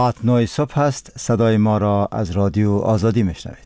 ساعت 9 صبح است. صدای ما را از رادیو آزادی میشنوید.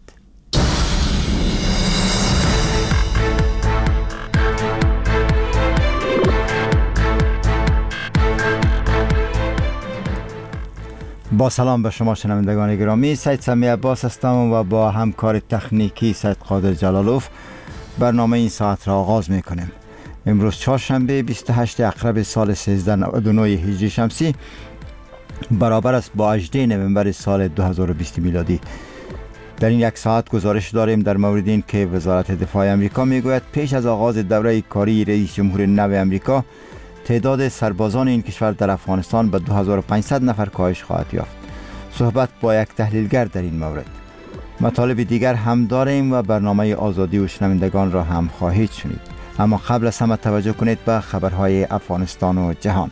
با سلام به شما شنوندگان گرامی، سید سمی عباس هستم و با همکار تکنیکی سید قادر جلالوف برنامه این ساعت را آغاز میکنیم. امروز چهارشنبه 28 اکرم سال 1399 هجری شمسی برابر است با 18 نوامبر سال 2020 میلادی. در این یک ساعت گزارش داریم در مورد این که وزارت دفاع امریکا میگوید پیش از آغاز دوره کاری رئیس جمهور نو امریکا تعداد سربازان این کشور در افغانستان به 2500 نفر کاهش خواهد یافت. صحبت با یک تحلیلگر در این مورد. مطالب دیگر هم داریم و برنامه آزادی و شنوندگان را هم خواهید شنید. اما قبل از همه توجه کنید به خبرهای افغانستان و جهان.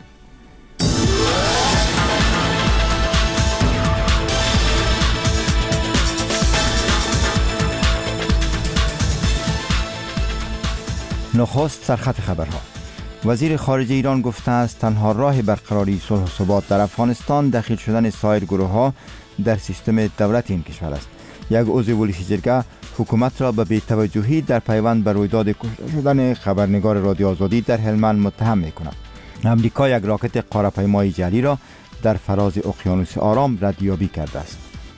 نخست سرخط خبرها. وزیر خارجه ایران گفته است تنها راه برقراری صلح و ثبات در افغانستان دخیل شدن سایر گروه‌ها در سیستم دولت این کشور است. یک عضو پلیس جرگه حکومت را به بی‌توجهی در پیوند به رویداد کشته شدن خبرنگار رادیو آزادی در هلمند متهم می‌کند. امریکا یک راکت قاره‌پیمای جعلی را در فراز اقیانوس آرام ردیابی کرده است.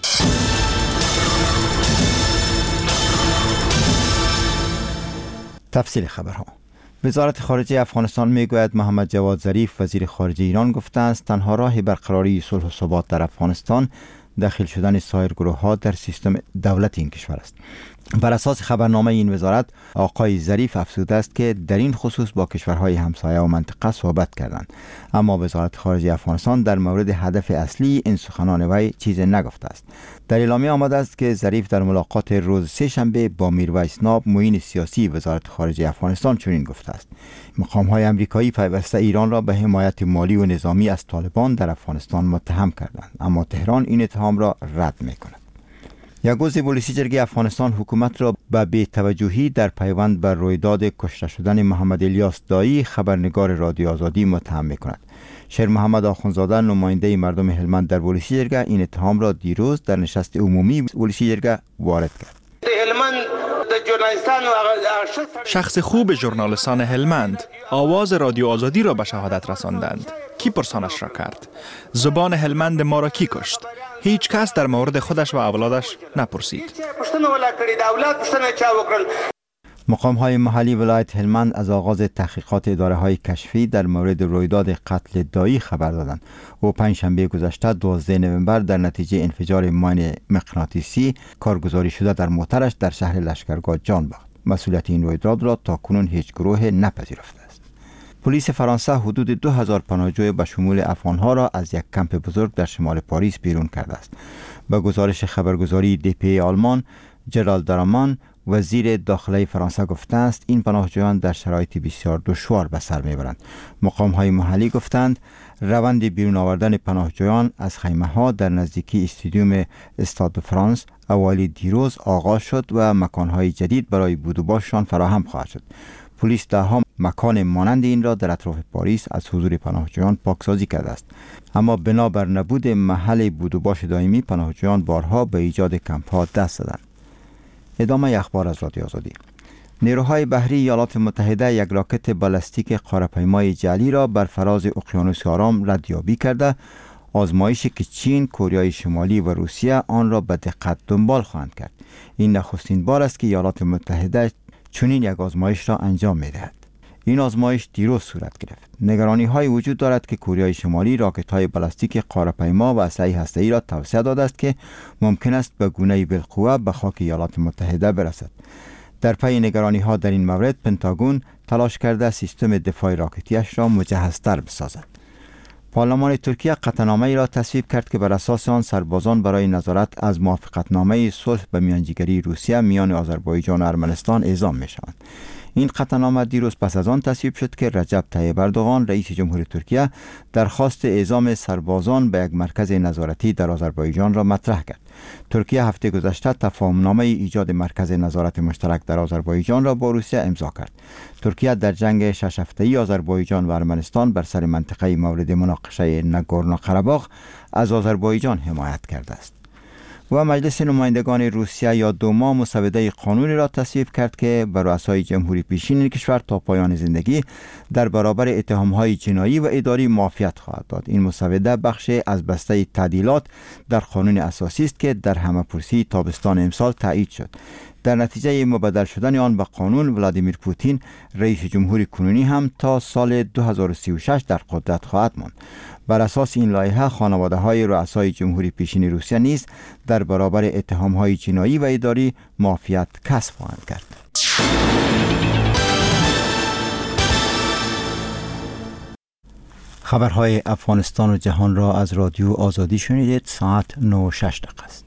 تفصیل خبرها. وزارت خارجه افغانستان میگوید محمد جواد ظریف وزیر خارجه ایران گفته است تنها راه برقراری صلح و ثبات در افغانستان داخل شدن سایر گروه‌ها در سیستم دولت این کشور است. بر اساس خبرنامه این وزارت آقای ظریف افزوده است که در این خصوص با کشورهای همسایه و منطقه صحبت کردند، اما وزارت خارجه افغانستان در مورد هدف اصلی این سخنان وی چیزی نگفته است. در اعلامیه آمده است که ظریف در ملاقات روز سه‌شنبه با میرویس ناب معین سیاسی وزارت خارجه افغانستان چنین گفته است: مقام‌های آمریکایی پیوسته ایران را به حمایت مالی و نظامی از طالبان در افغانستان متهم کردند، اما تهران این اتهام را رد می‌کند. یک عضو پلیس جرگه افغانستان حکومت را به بی‌توجهی در پیوند بر رویداد کشته شدن محمد الیاس دایی خبرنگار رادیو آزادی متهم می‌کند. شیر محمد آخوندزاده نماینده مردم هلمند در پلیس جرگه این اتهام را دیروز در نشست عمومی پلیس جرگه وارد کرد. شخص خوب ژورنالیستان هلمند آواز رادیو آزادی را به شهادت رساندند. کی پرسانش را کرد؟ زبان هلمند ما را کی کشت؟ هیچ کس در مورد خودش و اولادش نپرسید. مقام‌های محلی ولایت هلمند از آغاز تحقیقات اداره‌های کشفی در مورد رویداد قتل دایی خبر دادند. او پنجشنبه گذشته 12 نوامبر در نتیجه انفجار ماین مغناطیسی کارگزاری شده در موترش در شهر لشکرگاه جان باخت. مسئولیت این رویداد را تاکنون هیچ گروه نپذیرفته است. پلیس فرانسه حدود 2000 پناهجوی به شمول افغان‌ها را از یک کمپ بزرگ در شمال پاریس بیرون کرده است. به گزارش خبرگزاری DPA آلمان، جرالد درامان وزیر داخله فرانسه گفته است این پناهجویان در شرایط بسیار دشوار به سر میبرند. مقام‌های محلی گفتند روند بیرون آوردن پناهجویان از خیمه‌ها در نزدیکی استادیوم استاد فرانس اوایل دیروز آغاز شد و مکان‌های جدید برای بود و باششان فراهم خواهد شد. پلیس ده‌ها مکان مانند این را در اطراف پاریس از حضور پناهجویان پاکسازی کرده است، اما بنابر نبود محل بود و باش دائمی پناهجویان بارها به ایجاد کمپ‌ها دست زدند. ادامه اخبار از رادیو آزادی. نیروهای بحری ایالات متحده یک راکت بالستیک قاره‌پیمای جعلی را بر فراز اقیانوس آرام ردیابی کرده، آزمایشی که چین، کره شمالی و روسیه آن را به دقت دنبال خواهند کرد. این نخستین بار است که ایالات متحده چنین یک آزمایش را انجام می‌دهد. این آزمایش دیروز صورت گرفت. نگرانی‌های وجود دارد که کره شمالی راکت‌های بالستیک قاره‌پیما و اسلحه هسته‌ای را توسعه داده است که ممکن است به گونه‌ای بالقوه به خاک ایالات متحده برسد. در پی نگرانی‌ها در این مورد پنتاگون تلاش کرده سیستم دفاع راکتیش را مجهزتر بسازد. پارلمان ترکیه قطعنامه‌ای را تصویب کرد که بر اساس آن سربازان برای نظارت از موافقتنامه صلح به میانجیگری روسیه میان آذربایجان و ارمنستان اعزام می‌شوند. این قطعنامه دیروز پس از آن تصویب شد که رجب طیب اردوغان رئیس جمهور ترکیه درخواست اعزام سربازان به یک مرکز نظارتی در آذربایجان را مطرح کرد. ترکیه هفته گذشته تفاهمنامه ایجاد مرکز نظارت مشترک در آذربایجان را با روسیه امضا کرد. ترکیه در جنگ 6 هفته‌ای آذربایجان و ارمنستان بر سر منطقه مورد مناقشه ناگورنو قره‌باغ از آذربایجان حمایت کرده است. و مجلس نمایندگان روسیه یا دوما مسوده قانونی را تصویب کرد که بر رؤسای جمهوری پیشین این کشور تا پایان زندگی در برابر اتهام‌های جنایی و اداری معافیت خواهد داد. این مسوده بخشی از بسته تعدیلات در قانون اساسی است که در همه‌پرسی تابستان امسال تایید شد. در نتیجه مبدل شدن آن به قانون، ولادیمیر پوتین رئیس جمهوری کنونی هم تا سال 2036 در قدرت خواهد ماند. بر اساس این لایحه خانواده‌های رؤسای جمهوری پیشین روسیه نیز در برابر اتهام‌های جنایی و اداری معافیت کسب خواهند کرد. خبرهای افغانستان و جهان را از رادیو آزادی شنیدید. ساعت 9:06 است.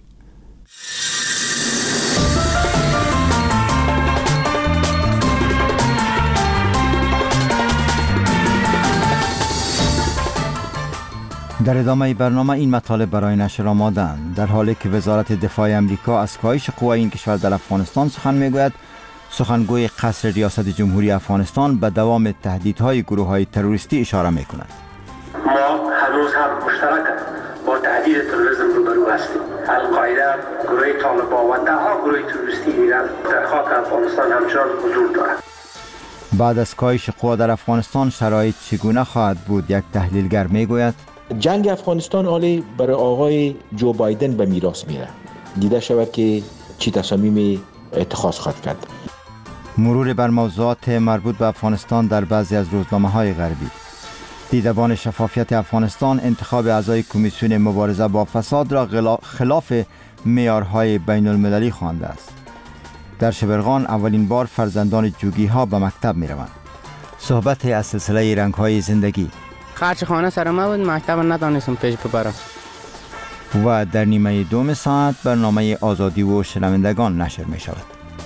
در ادامه برنامه این مطالب برای نشر آماده‌اند. در حالی که وزارت دفاع امریکا از کاهش قوای این کشور در افغانستان سخن میگوید، سخنگوی قصر ریاست جمهوری افغانستان به دوام تهدیدهای گروه‌های تروریستی اشاره می‌کند. ما هنوز هم مشترک با تهدید تروریسم روبرو هستیم. القاعده، گروه طالبان و ده‌ها گروه تروریستی دیگر در خاک افغانستان همچنان حضور دارند. بعد از کاهش قوا در افغانستان شرایط چگونه خواهد بود؟ یک تحلیلگر میگوید جنگ افغانستان حالی برای آقای جو بایدن به میراث میره. دیده شود که چی تصامیم اتخاذ خواهد کرد. مرور بر موضوعات مربوط به افغانستان در بعضی از روزنامه‌های غربی. دیدبان شفافیت افغانستان انتخاب اعضای کمیسیون مبارزه با فساد را خلاف معیارهای بین المللی خوانده است. در شبرغان اولین بار فرزندان جوگی‌ها به مکتب می‌روند. صحبت از سلسله رنگ‌های زندگی. خرچ خانه سر ما بود، مکتب ندانستم پیش ببرم. و در نیمه دوم ساعت برنامه آزادی و شنوندگان نشر می شود.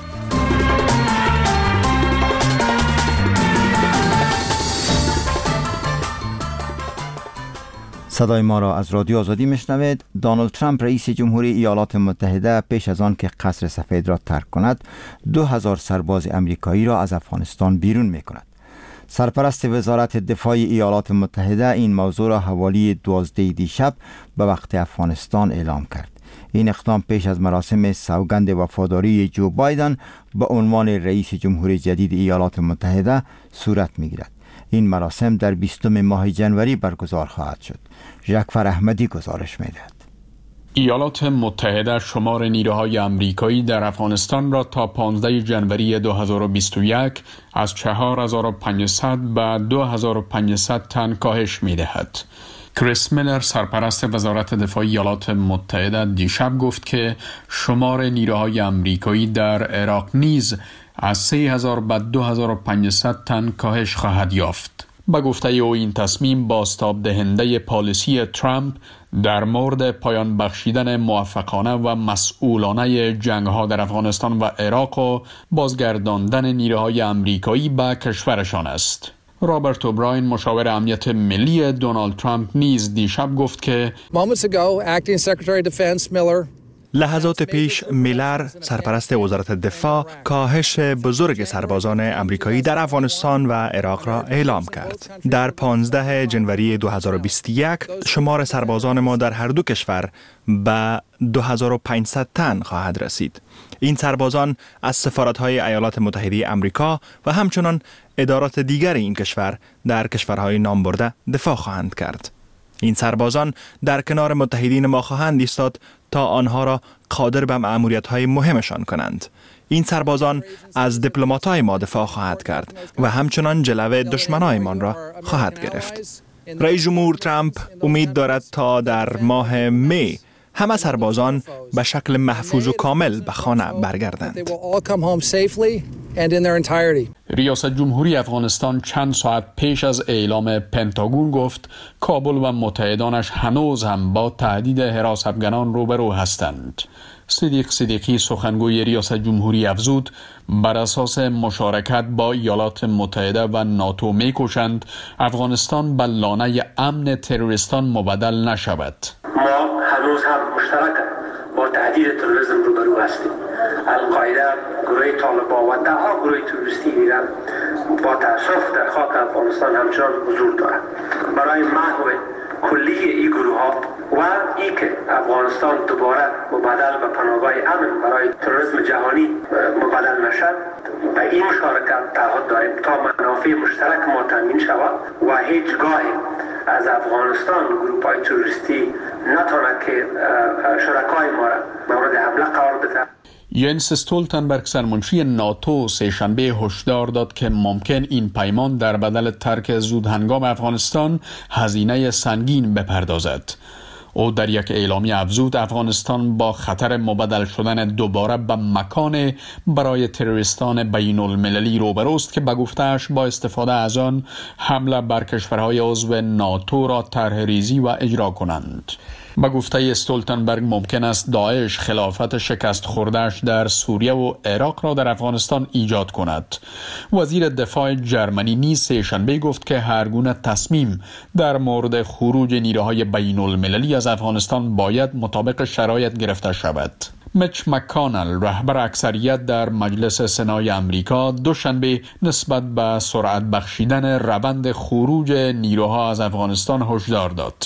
صدای ما را از رادیو آزادی میشنوید. دونالد ترامپ رئیس جمهوری ایالات متحده پیش از آن که قصر سفید را ترک کند 2000 سرباز امریکایی را از افغانستان بیرون می کند. سرپرست وزارت دفاع ایالات متحده این موضوع را حوالی 12 دیشب به وقت افغانستان اعلام کرد. این اقدام پیش از مراسم سوگند وفاداری جو بایدن به عنوان رئیس جمهوری جدید ایالات متحده صورت می‌گیرد. این مراسم در 20 ماه جنوری برگزار خواهد شد. ژکفر احمدی گزارش می‌دهد. ایالات متحده شمار نیروهای آمریکایی در افغانستان را تا 15 جنوری 2021 از 4500 به 2500 تن کاهش می‌دهد. کریس میلر سرپرست وزارت دفاع ایالات متحده دیشب گفت که شمار نیروهای آمریکایی در عراق نیز از 3000 به 2500 تن کاهش خواهد یافت. با گفته او این تصمیم بازتاب دهنده پالیسی ترامپ در مورد پایان بخشیدن موفقانه و مسئولانه جنگ‌ها در افغانستان و عراق و بازگرداندن نیروهای آمریکایی به کشورشان است. رابرت اوبراین مشاور امنیت ملی دونالد ترامپ نیز دیشب گفت که لحظات پیش میلر سرپرست وزارت دفاع کاهش بزرگ سربازان امریکایی در افغانستان و عراق را اعلام کرد. در 15 جنوری 2021 شمار سربازان ما در هر دو کشور به 2500 تن خواهد رسید. این سربازان از سفارت‌های ایالات متحده آمریکا و همچنان ادارات دیگر این کشور در کشورهای نام برده دفاع خواهند کرد. این سربازان در کنار متحدین ما خواهند ایستاد تا آنها را قادر به مأموریت‌های مهمشان کنند. این سربازان از دیپلمات‌های ما دفاع خواهد کرد و همچنان جلوه دشمنایمان را خواهد گرفت. رئیس جمهور ترامپ امید دارد تا در ماه می همه سربازان به شکل محفوظ و کامل به خانه برگردند. ریاست جمهوری افغانستان چند ساعت پیش از اعلام پنتاگون گفت کابل و متحدانش هنوز هم با تهدید حراس افغانان روبرو هستند. صدیق صدیقی سخنگوی ریاست جمهوری افزود بر اساس مشارکت با ایالات متحده و ناتو می‌کوشند افغانستان به لانه امن تروریستان مبدل نشود. ما هنوز هم مشترک با تهدید تروریسم روبرو هستیم. القاعده، گروه طالبان و دهها گروه تروریستی دیگر با تأسف در خاک افغانستان همچنان حضور دارند. برای محو کلی این گروه ها و ای که افغانستان دوباره مبادل به پناهگاه امن برای تروریسم جهانی مبادل نشد، به این مشارکت تعهد داریم تا منافع مشترک ما تامین شود و هیچ گاهی از افغانستان گروه های تروریستی نتواند که شرکای ما را مورد حمله قرار بده. ینس استولتنبرگ سرمنشی ناتو سه‌شنبه هشدار داد که ممکن این پیمان در بدل ترک زود هنگام افغانستان هزینه سنگین بپردازد. او در یک اعلامیه افزود افغانستان با خطر مبدل شدن دوباره به مکان برای تروریستان بین المللی روبروست که به گفته‌اش با استفاده از آن حمله بر کشورهای عضو ناتو را طرح ریزی و اجرا کنند. به گفته استولتنبرگ ممکن است داعش خلافت شکست خورده‌اش در سوریه و عراق را در افغانستان ایجاد کند. وزیر دفاع جرمنی نیز سه‌شنبه گفت که هر گونه تصمیم در مورد خروج نیروهای بین المللی از افغانستان باید مطابق شرایط گرفته شود. میچ مکانل رهبر اکثریت در مجلس سنای امریکا دوشنبه نسبت به سرعت بخشیدن روند خروج نیروها از افغانستان هشدار داد.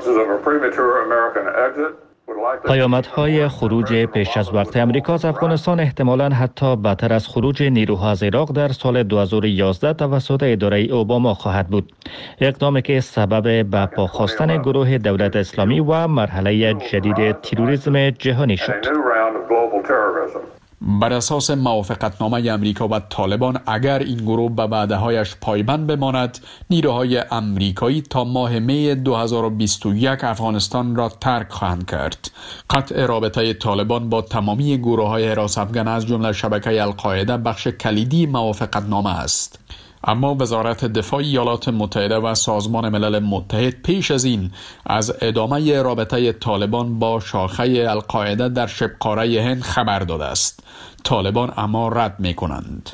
پیامدهای خروج پیش از وقت امریکا از افغانستان احتمالاً حتی بدتر از خروج نیروها از عراق در سال 2011 توسط اداره اوباما خواهد بود. اقدامی که سبب به پا خواستن گروه دولت اسلامی و مرحله جدید تروریسم جهانی شد. بر اساس موافقتنامه امریکا و طالبان اگر این گروه به وعده‌هایش پایبند بماند، نیروهای امریکایی تا ماه می 2021 افغانستان را ترک خواهند کرد. قطع رابطه طالبان با تمامی گروه‌های حراس افغان از جمله شبکه القاعده بخش کلیدی موافقتنامه است. اما وزارت دفاع ایالات متحده و سازمان ملل متحد پیش از این از ادامه رابطه طالبان با شاخه القاعده در شبه قاره هند خبر داده است. طالبان اما رد می کنند.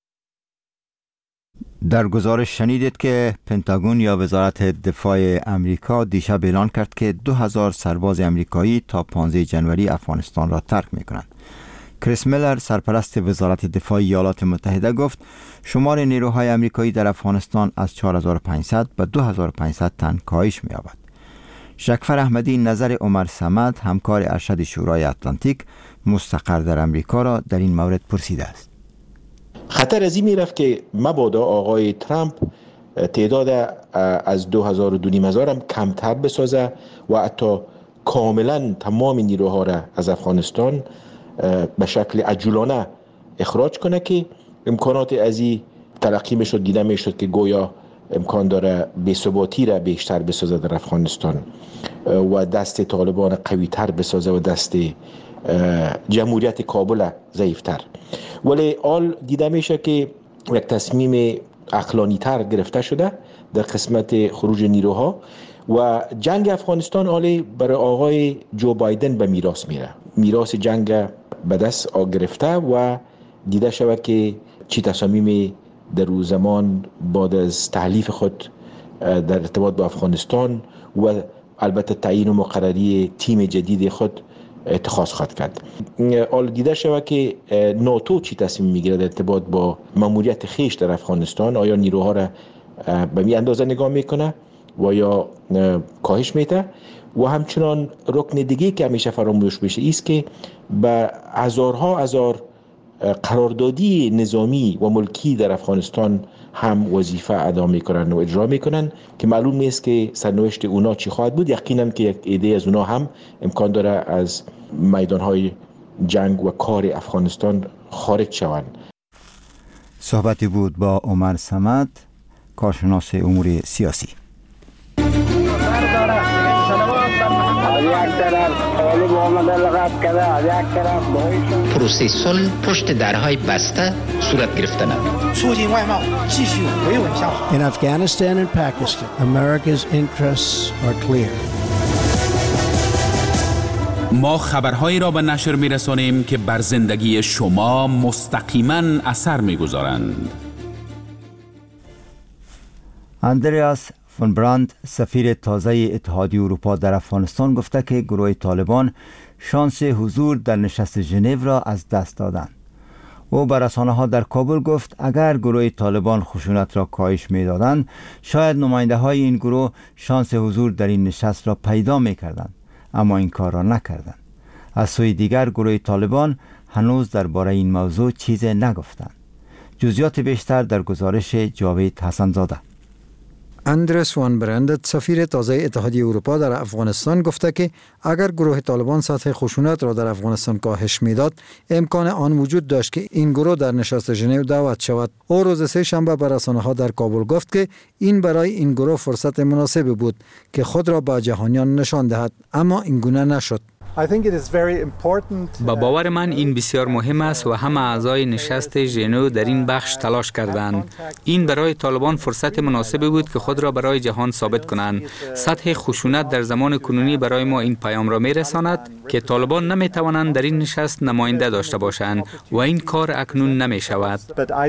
در گزارش شنیدید که پنتاگون یا وزارت دفاع امریکا دیشب اعلان کرد که 2000 سرباز امریکایی تا 15 جنوری افغانستان را ترک می کنند. کریس میلر سرپرست وزارت دفاع ایالات متحده گفت شمار نیروهای امریکایی در افغانستان از 4500 به 2500 تن کاهش می‌یابد. شکفر احمدی نظر عمر صمد همکار ارشد شورای اتلانتیک مستقر در امریکا را در این مورد پرسیده است. خطر از این میرفت که مبادا آقای ترامپ تعداد از 2200 هم کمتر بسازه و حتی کاملا تمام نیروها را از افغانستان به شکل عجولانه اخراج کنه که امکانات از این تلقی میشد، دیده میشد که گویا امکان داره بی‌ثباتی را بیشتر بسازه در افغانستان و دست طالبان قوی تر بسازه و دست جمهوریت کابل ضعیفتر. ولی آل دیده میشه که یک تصمیم عقلانی تر گرفته شده در قسمت خروج نیروها و جنگ افغانستان آلی برای آقای جو بایدن به میراث میره. میراث جنگ به دست گرفته و دیده شود که چی تصامیم در روز زمان بعد از تحلیف خود در ارتباط با افغانستان و البته تعیین و مقرری تیم جدید خود اتخاذ خواهد کرد. آل دیده شود که ناتو چی تصمیم میگیره در ارتباط با ماموریت خیش در افغانستان. آیا نیروها را به می اندازه نگاه میکنه و یا کاهش میده و همچنان رکن دیگه که همیشه فراموش میشه است که به هزار قراردادی نظامی و ملکی در افغانستان هم وظیفه ادا میکنن و اجرا میکنن که معلوم نیست که سرنوشت اونا چی خواهد بود. یقینا که یک عده از اونا هم امکان داره از میدانهای جنگ و کار افغانستان خارج شوند. صحبتی بود با عمر صمد، کارشناس امور سیاسی. از یک طرف طالب آمده لغت کرده، از یک طرف داعش. پروسه صلح پشت درهای بسته صورت گرفتند. In Afghanistan and Pakistan, America's interests are clear. ما خبرهایی را به نشر می‌رسانیم که بر زندگی شما مستقیما اثر می‌گذارند. اندریاس فون براند، سفیر تازه اتحادیه اروپا در افغانستان، گفته که گروه طالبان شانس حضور در نشست ژنو را از دست دادند. او به رسانه‌ها در کابل گفت اگر گروه طالبان خشونت را کاهش می‌دادند، شاید نماینده‌های این گروه شانس حضور در این نشست را پیدا می‌کردند، اما این کار را نکردند. از سوی دیگر گروه طالبان هنوز درباره این موضوع چیزی نگفتند. جزئیات بیشتر در گزارش جاوید حسن‌زاده. اندرس وان برند، سفیر تازه اتحادیه اروپا در افغانستان، گفته که اگر گروه طالبان سطح خشونت را در افغانستان کاهش میداد، امکان آن وجود داشت که این گروه در نشست ژنو دعوت شود. او روز سه شنبه به رسانه‌ها در کابل گفت که این برای این گروه فرصت مناسبی بود که خود را به جهانیان نشان دهد، اما این گونه نشد. با باور من این بسیار مهم است و همه اعضای نشست ژنو در این بخش تلاش کردند. این برای طالبان فرصت مناسبی بود که خود را برای جهان ثابت کنند. سطح خشونت در زمان کنونی برای ما این پیام را می‌رساند که طالبان نمی‌توانند در این نشست نماینده داشته باشند و این کار اکنون نمی‌شود.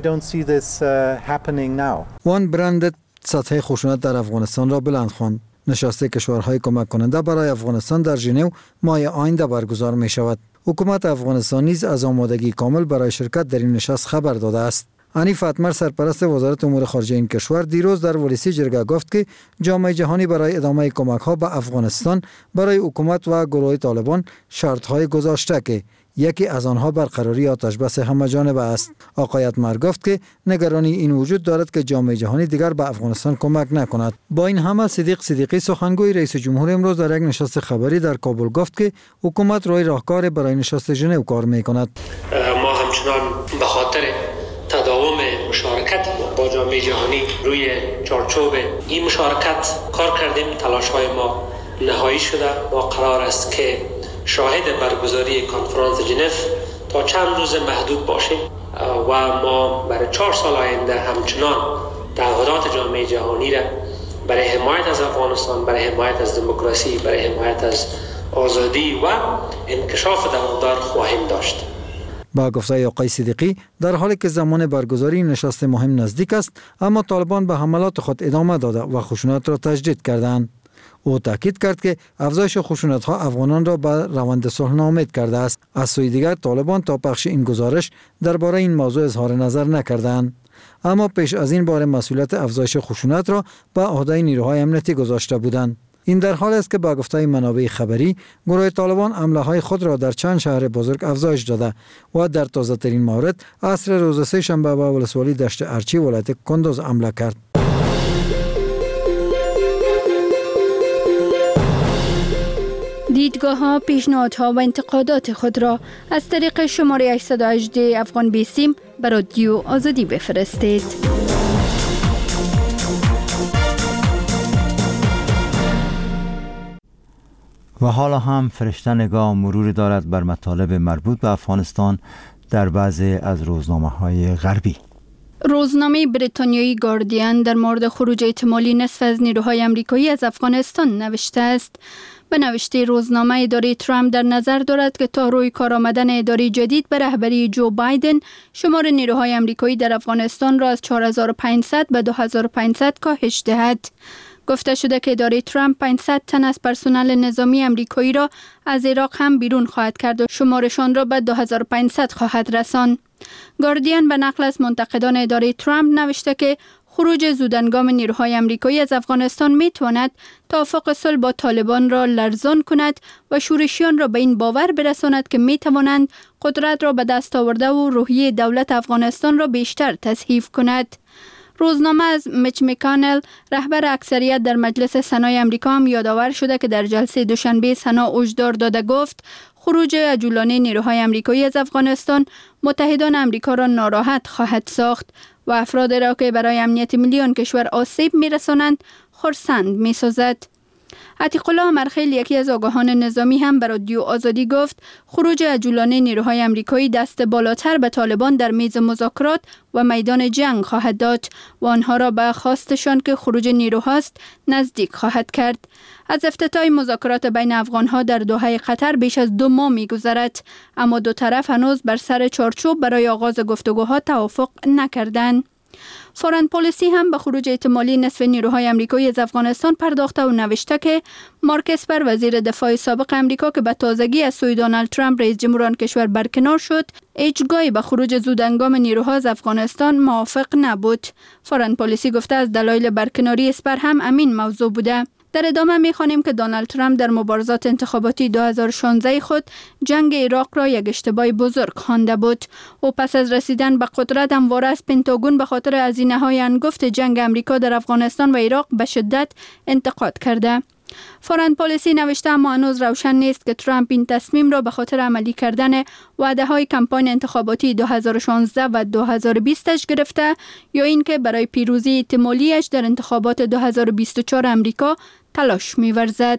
وان برند سطح خشونت در افغانستان را بلند خواند. نشست کشورهای کمک کننده برای افغانستان در ژنو ماه آینده برگزار می شود. حکومت افغانستان نیز از آمادگی کامل برای شرکت در این نشست خبر داده است. حنیف اتمر، سرپرست وزارت امور خارجه این کشور، دیروز در ولسی جرگه گفت که جامعه جهانی برای ادامه کمک ها به افغانستان برای حکومت و گروه طالبان شرط های گذاشته که یکی از آنها برقراری آتشبس همه‌جانبه است. آقای اتمر گفت که نگرانی این وجود دارد که جامعه جهانی دیگر به افغانستان کمک نکند. با این همه صدیق صدیقی، سخنگوی رئیس جمهور، امروز در یک نشست خبری در کابل گفت که حکومت روی راهکار برای نشست ژنو کار می‌کند. ما همچنان به خاطر تداوم مشارکت با جامعه جهانی روی چارچوب این مشارکت کار کردیم. تلاش‌های ما نهایی شده. ما قرار است که شاهد برگزاری کنفرانس ژنو تا چند روز محدود باشیم و ما برای 4 سال آینده همچنان تعهدات جامعه جهانی را برای حمایت از افغانستان، برای حمایت از دموکراسی، برای حمایت از آزادی و انکشاف دوامدار خواهیم داشت. با گفته آقای صدیقی، در حالی که زمان برگزاری نشست مهم نزدیک است، اما طالبان به حملات خود ادامه داده و خشونت را تجدید کردند. او تاکید کرد که افزایش خشونت ها افغانان را به روند صلح ناامید کرده است. از سوی دیگر طالبان تا پخش این گزارش درباره این موضوع اظهار نظر نکردند. اما پیش از این بار مسئولیت افزایش خشونت را به عهده نیروهای امنیتی گذاشته بودند. این در حال است که با گفته منابع خبری، گروه طالبان حمله های خود را در چند شهر بزرگ افزایش داده و در تازه ترین مورد عصر روز سه شنبه به ولسوالی دشت ارچی ولایت کندوز حمله کرد. دیدگاه‌ها، پیشنهادها و انتقادات خود را از طریق شماره 818 افغان بیسیم به رادیو آزادی بفرستید. و حالا هم فرشته نگاه مروری دارد بر مطالب مربوط به افغانستان در بعضی از روزنامه‌های غربی. روزنامه بریتانیایی گاردین در مورد خروج احتمالی نصف از نیروهای آمریکایی از افغانستان نوشته است. به نوشته روزنامه، اداره ترامپ در نظر دارد که تا روی کار آمدن اداره جدید به رهبری جو بایدن، شمار نیروهای آمریکایی در افغانستان را از 4500 به 2500 کاهش دهد. گفته شده که اداره ترامپ 500 تن از پرسنل نظامی آمریکایی را از عراق هم بیرون خواهد کرد و شمارشان را به 2500 خواهد رساند. گاردین به نقل از منتقدان اداره ترامپ نوشته که خروج زودهنگام نیروهای آمریکایی از افغانستان میتواند توافق صلح با طالبان را لرزان کند و شورشیان را به این باور برساند که میتوانند قدرت را به دست آورده و روحیه دولت افغانستان را بیشتر تضعیف کند. روزنامه از میچ مکانل، رهبر اکثریت در مجلس سنای آمریکا، هم یادآور شده که در جلسه دوشنبه سنا هشدار داده گفت خروج عجولانه نیروهای آمریکایی از افغانستان متحدان آمریکا را ناراحت خواهد ساخت و افراد را که برای امنیت ملی آن کشور آسیب می‌رسانند خرسند می‌سازد. عتیق الله امرخیل یکی از آگاهان نظامی هم به رادیو آزادی گفت خروج عجولانه نیروهای آمریکایی دست بالاتر به طالبان در میز مذاکرات و میدان جنگ خواهد داد و آنها را به خواستشان که خروج نیروهاست نزدیک خواهد کرد. از افتتاح مذاکرات بین افغانها در دوحه قطر بیش از 2 ماه می‌گذرد، اما دو طرف هنوز بر سر چارچوب برای آغاز گفتگوها توافق نکردند. فورن پالیسی هم به خروج احتمالی نصف نیروهای آمریکایی از افغانستان پرداخته و نوشته که مارک اسپر وزیر دفاع سابق آمریکا که به تازگی از سوی دونالد ترامپ رئیس جمهور آن کشور برکنار شد، هیچگاهی به خروج زودهنگام نیروها از افغانستان موافق نبود. فورن پالیسی گفته از دلایل برکناری اسپر هم امین موضوع بوده. در ادامه می‌خوانیم که دونالد ترامپ در مبارزات انتخاباتی 2016 خود جنگ عراق را یک اشتباه بزرگ خوانده بود. او پس از رسیدن به قدرت همواره از پنتاگون به خاطر هزینه‌های انگفت جنگ آمریکا در افغانستان و عراق به شدت انتقاد کرده. فورن پالیسی نوشته اما هنوز روشن نیست که ترامپ این تصمیم را به خاطر عملی کردن وعده‌های کمپاین انتخاباتی 2016 و 2020 گرفته یا اینکه برای پیروزی احتمالیش در انتخابات 2024 آمریکا تلاش می‌ورزد.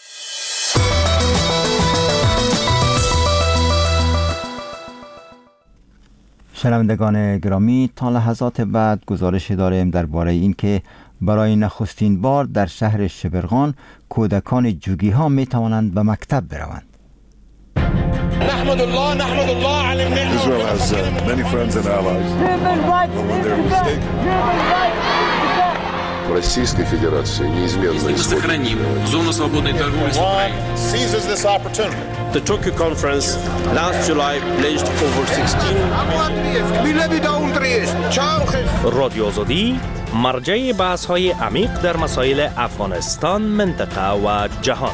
شنوندگان گرامی، تا لحظات بعد گزارش داریم درباره اینکه برای نخستین بار در شهر شبرغان کودکان جوگی ها می توانند به مکتب بروند. نحمد الله علی النعمة. Israel has many friends and allies. Российской Федерации неизменно сохраним зону свободной торговли с Украиной. Seizes this opportunity. The Tokyo conference last July pledged over 16 رادیو آزادی مرجع بحث‌های عمیق در مسائل افغانستان، منطقه و جهان.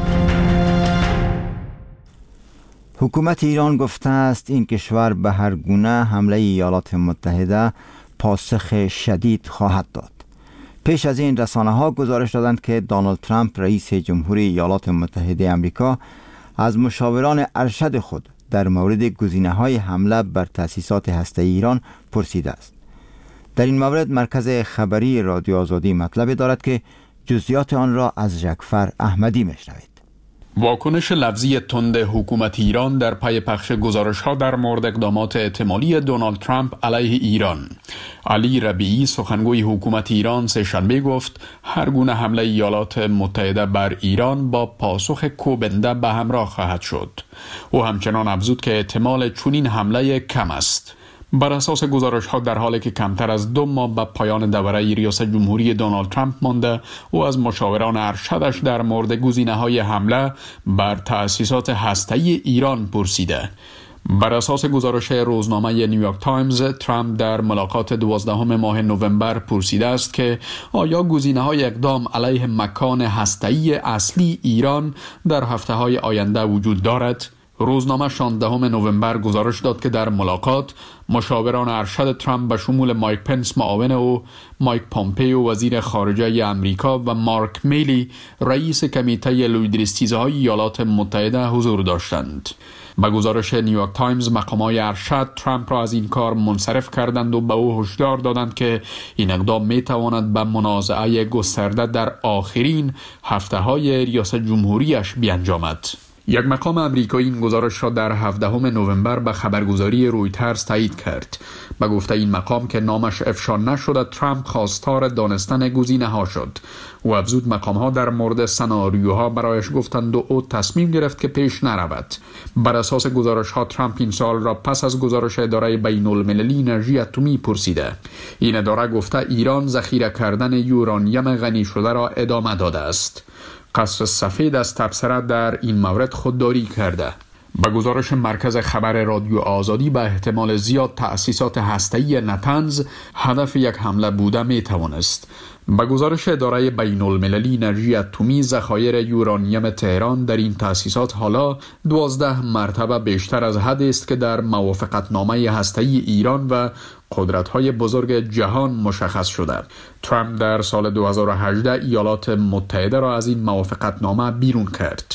حکومت ایران گفته است این کشور به هر گونه حمله ایالات متحده پاسخ شدید خواهد داد. پیش از این رسانه‌ها گزارش دادند که دونالد ترامپ رئیس جمهوری ایالات متحده آمریکا از مشاوران ارشد خود در مورد گزینه‌های حمله بر تأسیسات هسته‌ای ایران پرسیده است. در این مورد مرکز خبری رادیو آزادی مطلب دارد که جزئیات آن را از جعفر احمدی میشنوید. واکنش لفظی تند حکومت ایران در پی پخش گزارش‌ها در مورد اقدامات احتمالی دونالد ترامپ علیه ایران. علی ربیعی سخنگوی حکومت ایران سه‌شنبه گفت هر گونه حمله ایالات متحده بر ایران با پاسخ کوبنده به همراه خواهد شد. او همچنان افزود که احتمال چنین حمله کم است. بر اساس گزارش‌ها در حالی که کمتر از 2 ماه به پایان دوره ریاست جمهوری دونالد ترامپ مانده، او از مشاوران ارشدش در مورد گزینه‌های حمله بر تأسیسات هسته‌ای ایران پرسیده. بر اساس گزارش روزنامه نیویورک تایمز، ترامپ در ملاقات 12 ماه نوامبر پرسیده است که آیا گزینه‌های اقدام علیه مکان هسته‌ای اصلی ایران در هفته‌های آینده وجود دارد؟ روزنامه 16 نوامبر گزارش داد که در ملاقات مشاوران ارشد ترامپ به شمول مایک پنس معاون او، مایک پامپیو وزیر خارجه امریکا و مارک میلی رئیس کمیته لویدرستیزهای ایالات متحده حضور داشتند. با گزارش نیویورک تایمز، مقامات ارشد ترامپ را از این کار منصرف کردند و به او هشدار دادند که این اقدام میتواند به منازعه گسترده در آخرین هفته‌های ریاست جمهوریش بیانجامد. یک مقام آمریکایی این گزارش را در 17 نوامبر به خبرگزاری رویترز تایید کرد. به گفته این مقام که نامش افشا نشده، ترامپ خواستار دانستن گزینه‌ها شد. او افزود مقام‌ها در مورد سناریوها برایش گفتند و او تصمیم گرفت که پیش نرود. بر اساس گزارش‌ها ترامپ این سال را پس از گزارش اداره بین‌المللی انرژی اتمی پرسیده. این اداره گفته ایران ذخیره کردن یورانیم غنی شده را ادامه داده است. قصر سفید از تبصره در این مورد خودداری کرده. به گزارش مرکز خبر رادیو آزادی، به احتمال زیاد تأسیسات هسته‌ای نتنز هدف یک حمله بوده می توانست. به گزارش اداره بین‌المللی انرژی اتمی، ذخایر یورانیم تهران در این تأسیسات حالا 12 مرتبه بیشتر از حدی است که در موافقتنامه هسته‌ای ایران و قدرت‌های بزرگ جهان مشخص شده. ترامپ در سال 2018 ایالات متحده را از این موافقتنامه بیرون کرد.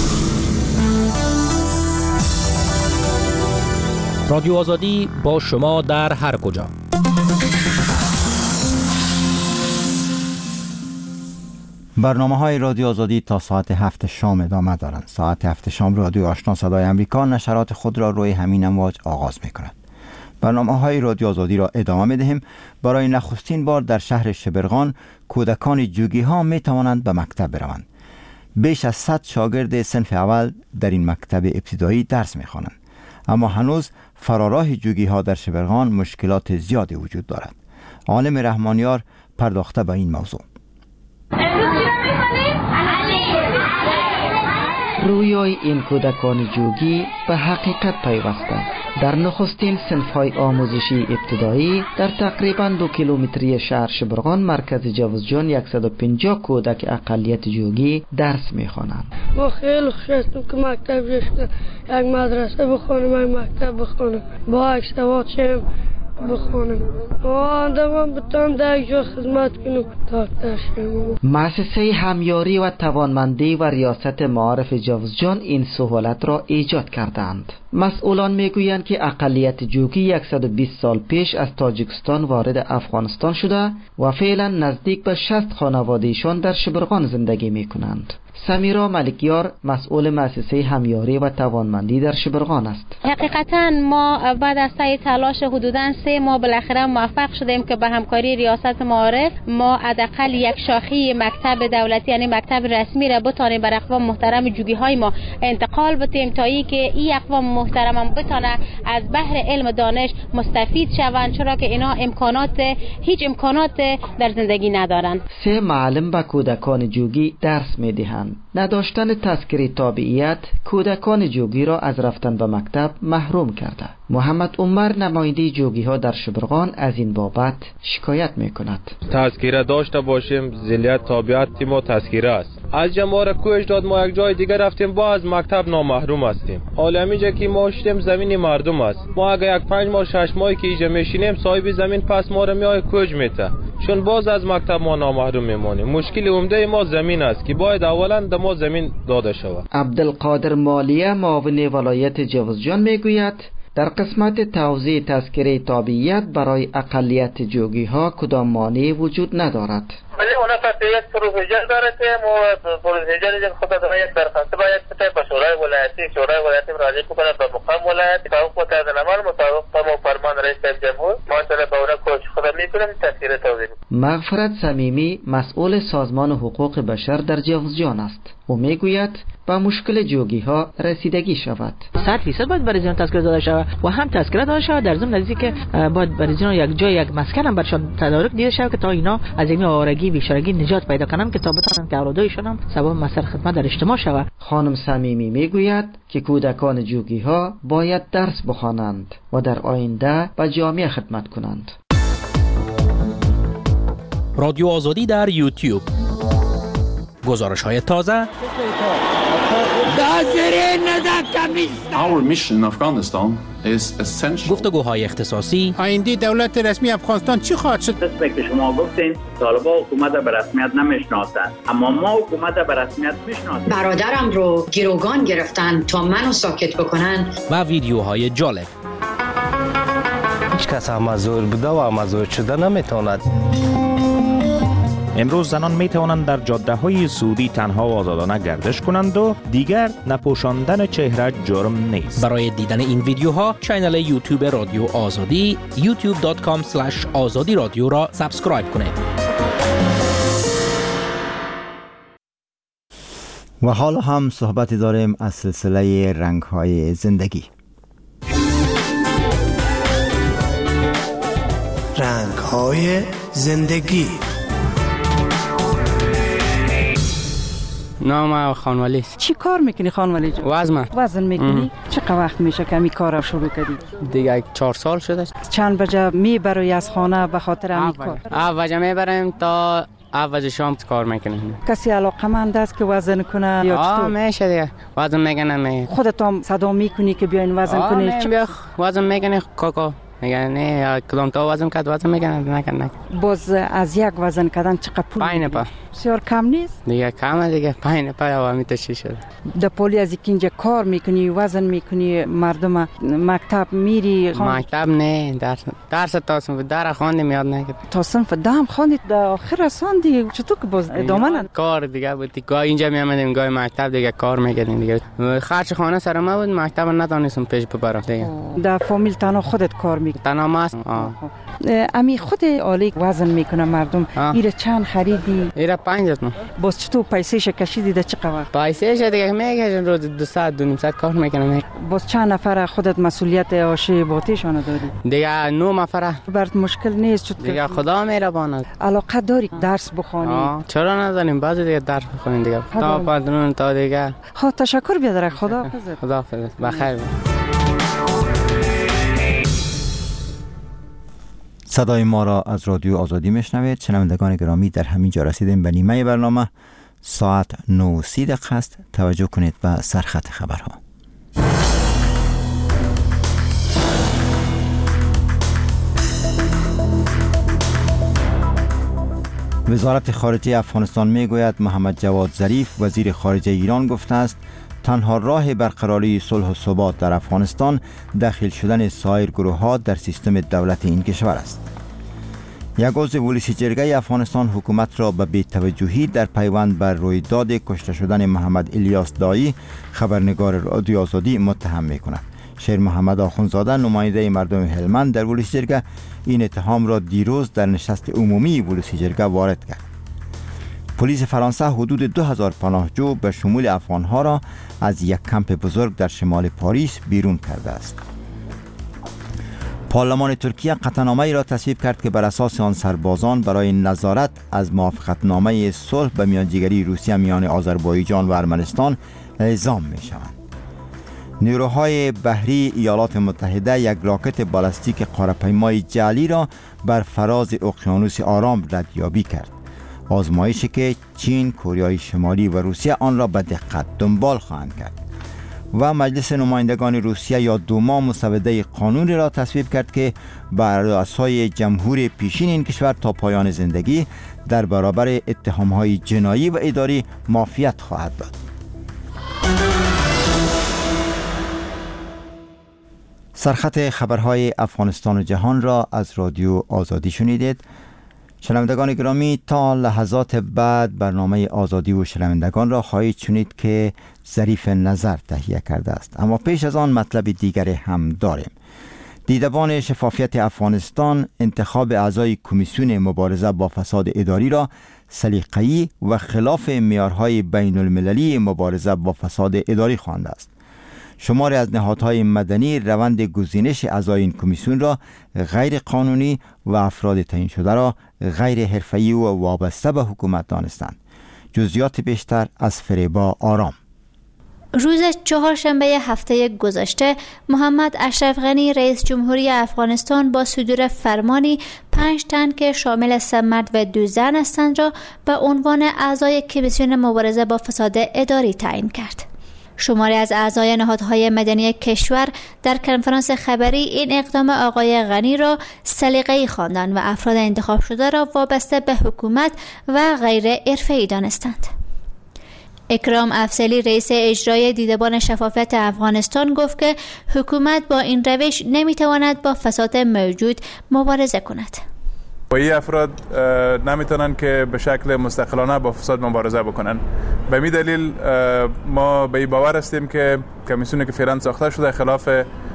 رادیو آزادی با شما در هر کجا. برنامه‌های رادیو آزادی تا ساعت 7 شام ادامه دارند. ساعت 7 شام رادیو آشنا صدای امریکا نشرات خود را روی همین امواج آغاز می‌کند. برنامه‌های رادیو آزادی را ادامه می‌دهیم. برای نخستین بار در شهر شبرغان کودکان جوگی‌ها می‌توانند به مکتب بروند. بیش از 100 شاگرد صنف اول در این مکتب ابتدایی درس می‌خوانند. اما هنوز فراراه جوگی‌ها در شبرغان مشکلات زیادی وجود دارد. عالم رحمانیار پرداخته به این موضوع. رویای این کودکان جوگی به حقیقت پیوسته. در نخستین صنف‌های آموزشی ابتدایی در تقریباً 2 کیلومتری شهر شبرغان مرکز جوزجان 150 کودک اقلیت جوگی درس می‌خوانند. ما خیلی خوش هستیم که مکتب رفتیم، یک مدرسه بخونیم، یک مکتب بخونیم، با یک سواد شیم بخونیم. آدم بتونم در یک جا خدمت کنیم دکتر شیم. مؤسسه همیاری و توانمندی و ریاست معارف جوزجان این سهولت را ایجاد کردند. مسئولان میگویند که اقلیت جوگی 120 سال پیش از تاجیکستان وارد افغانستان شده و فعلا نزدیک به 60 خانوادهشان در شبرغان زندگی میکنند. سمیرا ملکیار مسئول مؤسسه همیاری و توانمندی در شبرغان است. حقیقتا ما بعد از طی تلاش حدوداً 3 ماه بالاخره موفق شدیم که به همکاری ریاست معارف ما حداقل یک شاخه مکتب دولتی یعنی مکتب رسمی را بتانیم بر اقوام محترم جوگی های ما انتقال بدیم تا ای که این اقوام محترم هم بتانه از بحر علم دانش مستفید شوند، چرا که اینا هیچ امکانات در زندگی ندارند. 3 معلم به کودکان جوگی درس میدهند. نداشتن تذکره تابعیت کودکان جوگی را از رفتن به مکتب محروم کرده. محمد عمر نماینده جوگی ها در شبرغان از این بابت شکایت میکند. تذکره داشته باشیم، ذلیت تابعیت ما تذکره است. از جمع را کوش داد ما یک جای دیگر رفتیم با از مکتب نامحروم هستیم. عالمیجا که ما شدیم زمین مردم است. ما اگر یک 5 ماه 6 ماهی که اینجا میشینیم صاحب زمین پس ما را میای کوج میته. چون باز از مکتب ما نامحروم میمانیم. مشکل عمده ما زمین است که باید اولا به ما زمین داده شود. عبدالقادر مالیه معاون ولایت جوزجان میگوید در قسمت توزیع تذکره تابعیت برای اقلیت جوگی ها کدام مانعی وجود ندارد. ولی اونا فقط یک پروسیجر داره که ما پروسیجری که خود داره یک درخواست باید بده به شورای ولایتی مراجعه کنه به مقام ولایتی که حکم متعدد العمل مطابق با فرمان رئیس جمهور ما انشاءالله به اونا کوشش خود میکنیم تذکره توزیع. مغفرت صمیمی مسئول سازمان حقوق بشر در جوزجان است. او میگوید با مشکل جوگی ها رسیدگی شود. 100% باید برای اینا تذکره داده شود و هم تذکره داده شود در ضمن نزدیک که باید برای اینا یک جای یک مسکن هم برشان تدارک دیده شود که تا اینا از این آوارگی بیچارگی نجات پیدا کنند که تا بتوانند که اولادایشان هم سبب مسئله خدمت در اجتماع شود. خانم صمیمی میگوید که کودکان جوگی ها باید درس بخوانند و در آینده به جامعه خدمت کنند. رادیو آزادی در یوتیوب. گزارش‌های تازه. Our mission in Afghanistan is essential. گفتگوهای اختصاصی. آینده دولت رسمی افغانستان چی خواهد شد؟ قسمی که شما گفتین طالبان حکومت به رسمیت نمیشناسند، اما ما حکومت به رسمیت میشناسیم. برادرم رو گروگان گرفتن تا منو ساکت بکنن. و ویدیوهای جالب. هیچ کس مزور بوده و مزور شده نمیتواند. امروز زنان می توانند در جاده های سعودی تنها و آزادانه گردش کنند و دیگر نپوشاندن چهره جرم نیست. برای دیدن این ویدیوها کانال یوتیوب رادیو آزادی youtube.com/azadi رادیو را سابسکرایب کنید. و حالا هم صحبتی داریم از سلسله رنگ‌های زندگی. رنگ‌های زندگی. نام خانوالی. چی کار میکنی خانوالی جان؟ وزن میکنی؟ چقدر وقت میشه که می کار رو شروع کردی؟ دیگه 4 سال شده. چند بجه میبری از خانه به خاطر همین کار؟ بجه میبریم تا بجه شام کار میکنیم. کسی علاقمند است که وزن کنه یا چطور؟ میشه دیگه وزن میکنن. خودت هم صدا میکنی که بیاین وزن کنی؟ بیا وزن میکنی کاکا میگن نه کدام تا وزن کرد وزن میکنن نکن. باز از یک وزن کردن چقدر پول؟ بسیار کم نیست؟ دیگه کمه دیگه 5 نفر عوامی تا چی شده؟ در پلی از اینجا کار میکنی، وزن میکنی، مردم مکتب میری؟ مکتب نه، درس تا صنف در خواندیم یاد نگرفت. تا صنف دهم خواندید در آخر رساندی، چطور که باز ادامه نداد؟ کار دیگه بود، گاه اینجا میامدیم گاه مکتب دیگه کار میکردیم دیگه. خرج خانه سر ما بود، مکتب نتونستم پیش ببرم دیگه. در فامیل تنها خودت کار میکنی؟ تنها ماست. امی خود آلی وزن میکنه مردم. ایره چند خریدی؟ ایره 5000. باز چطور پیسه‌ش کشیدی در چه قدر؟ پیسه‌ش دیگه میگه روز 2 ساعت 2 ساعت کار میکنم. باز چند نفر خودت مسئولیت آشه باتیشان داری؟ دیگه 9 نفر. برات مشکل نیست چطور؟ دیگه خدا مهربانه. علاقه داری درس بخونی؟ چرا نداریم بعضی دیگه درس بخونیم دیگه. تا پادرون تا دیگه. خب تشکر بیادر خدا حافظ. بخیر. صدای ما را از رادیو آزادی میشنوید. شنوندگان گرامی، در همین جا رسیدیم به نیمه برنامه. ساعت 9:30 است. توجه کنید به سرخط خبرها. وزارت خارجه افغانستان میگوید محمد جواد ظریف وزیر خارجه ایران گفته است تنها راه برقراری صلح و ثبات در افغانستان داخل شدن سایر گروه‌ها در سیستم دولت این کشور است. یک عضو ولسی جرگه افغانستان حکومت را به بی‌توجهی در پیوند بر رویداد کشته شدن محمد الیاس دایی خبرنگار رادیو آزادی متهم می‌کند. شیر محمد آخونزاده نماینده مردم هلمند در ولسی جرگه این اتهام را دیروز در نشست عمومی ولسی جرگه وارد کرد. پلیس فرانسه حدود 2000 پناهجو به شمول افغانها را از یک کمپ بزرگ در شمال پاریس بیرون کرده است. پارلمان ترکیه قطعنامه‌ای را تصویب کرد که بر اساس آن سربازان برای نظارت از موافقتنامه صلح به میانجیگری روسیه میان آذربایجان و ارمنستان اعزام می‌شوند. نیروهای بحری ایالات متحده یک راکت بالستیک قاره‌پیمای جعلی را بر فراز اقیانوس آرام ردیابی کرد. آزمایشی که چین، کره شمالی و روسیه آن را به دقت دنبال خواهند کرد. و مجلس نمایندگان روسیه یا دوما مسوده قانونی را تصویب کرد که بر رؤسای جمهور پیشین این کشور تا پایان زندگی در برابر اتهام‌های جنایی و اداری معافیت خواهد داد. سرخط خبرهای افغانستان و جهان را از رادیو آزادی شنیدید. شنوندگان گرامی، تا لحظات بعد برنامه آزادی و شنوندگان را خواهید شنید که ظریف نظر تهیه کرده است. اما پیش از آن مطلب دیگری هم داریم. دیدبان شفافیت افغانستان انتخاب اعضای کمیسیون مبارزه با فساد اداری را سلیقه‌ای و خلاف معیارهای بین المللی مبارزه با فساد اداری خوانده است. شماری از نهادهای مدنی روند گزینش اعضای این کمیسیون را غیر قانونی و افراد تعیین شده را غیر حرفه‌ای و وابسته به حکومت دانستند. جزئیات بیشتر از فریبا آرام. روز چهارشنبه هفته گذشته محمد اشرف غنی رئیس جمهوری افغانستان با صدور فرمانی 5 تن که شامل 3 مرد و 2 زن هستند را به عنوان اعضای کمیسیون مبارزه با فساد اداری تعیین کرد. شماری از اعضای نهادهای مدنی کشور در کنفرانس خبری این اقدام آقای غنی را سلیقه‌ای خواندند و افراد انتخاب شده را وابسته به حکومت و غیر حرفه‌ای دانستند. اکرام افضلی رئیس اجرایی دیدبان شفافیت افغانستان گفت که حکومت با این روش نمیتواند با فساد موجود مبارزه کند. با این افراد نمیتونن که به شکل مستقلانه با فساد مبارزه بکنن. به می دلیل ما به این باور هستیم که کمیسیونی که فعلا ساخته شده خلاف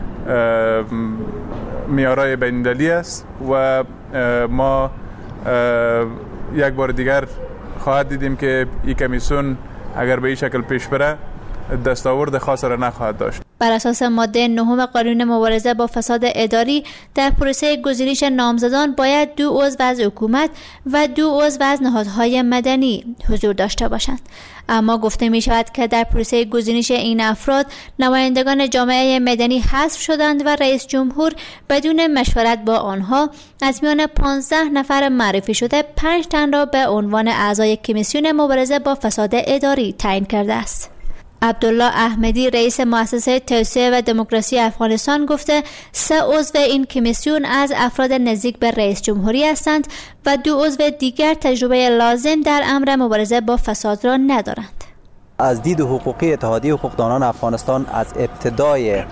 معیارهای بین‌المللی است و ما یک بار دیگر خواهد دیدیم که این کمیسیون اگر به این شکل پیش بره دستاورد خاص را نخواهد داشت. بر اساس ماده 9 قانون مبارزه با فساد اداری در پروسه گزینش نامزدان باید 2 عضو از حکومت و 2 عضو از نهادهای مدنی حضور داشته باشند. اما گفته می شود که در پروسه گزینش این افراد نمایندگان جامعه مدنی حذف شدند و رئیس جمهور بدون مشورت با آنها از میان 15 نفر معرفی شده 5 تن را به عنوان اعضای کمیسیون مبارزه با فساد اداری تعیین کرده است. عبدالله احمدی رئیس مؤسسه توسعه و دموکراسی افغانستان گفته 3 عضو این کمیسیون از افراد نزدیک به رئیس جمهوری هستند و 2 عضو دیگر تجربه لازم در امر مبارزه با فساد را ندارند. از دید حقوقی اتحادیه حقوقدانان افغانستان از ابتدای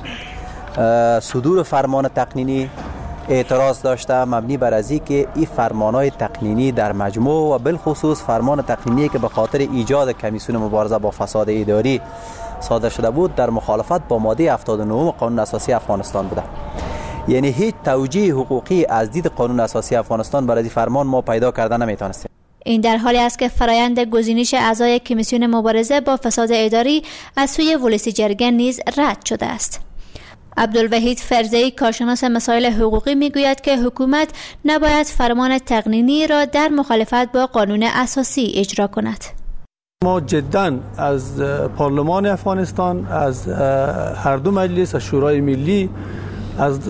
صدور فرمان تقنینی اعتراض داشته، مبنی بر از اینکه این فرمانهای تقنینی در مجموع و بالخصوص فرمان تقنینی که به خاطر ایجاد کمیسیون مبارزه با فساد اداری صادر شده بود در مخالفت با ماده 79 قانون اساسی افغانستان بوده. یعنی هیچ توجیه حقوقی از دید قانون اساسی افغانستان برای فرمان ما پیدا کرده نمیتونستیم. این در حالی است که فرایند گزینش اعضای کمیسیون مبارزه با فساد اداری از سوی ولسی جرگه نیز رد شده است. عبدالوحید فرزه‌ای کارشناس مسائل حقوقی میگوید که حکومت نباید فرمان تقنینی را در مخالفت با قانون اساسی اجرا کند. ما جداً از پارلمان افغانستان، از هر دو مجلس، از شورای ملی، از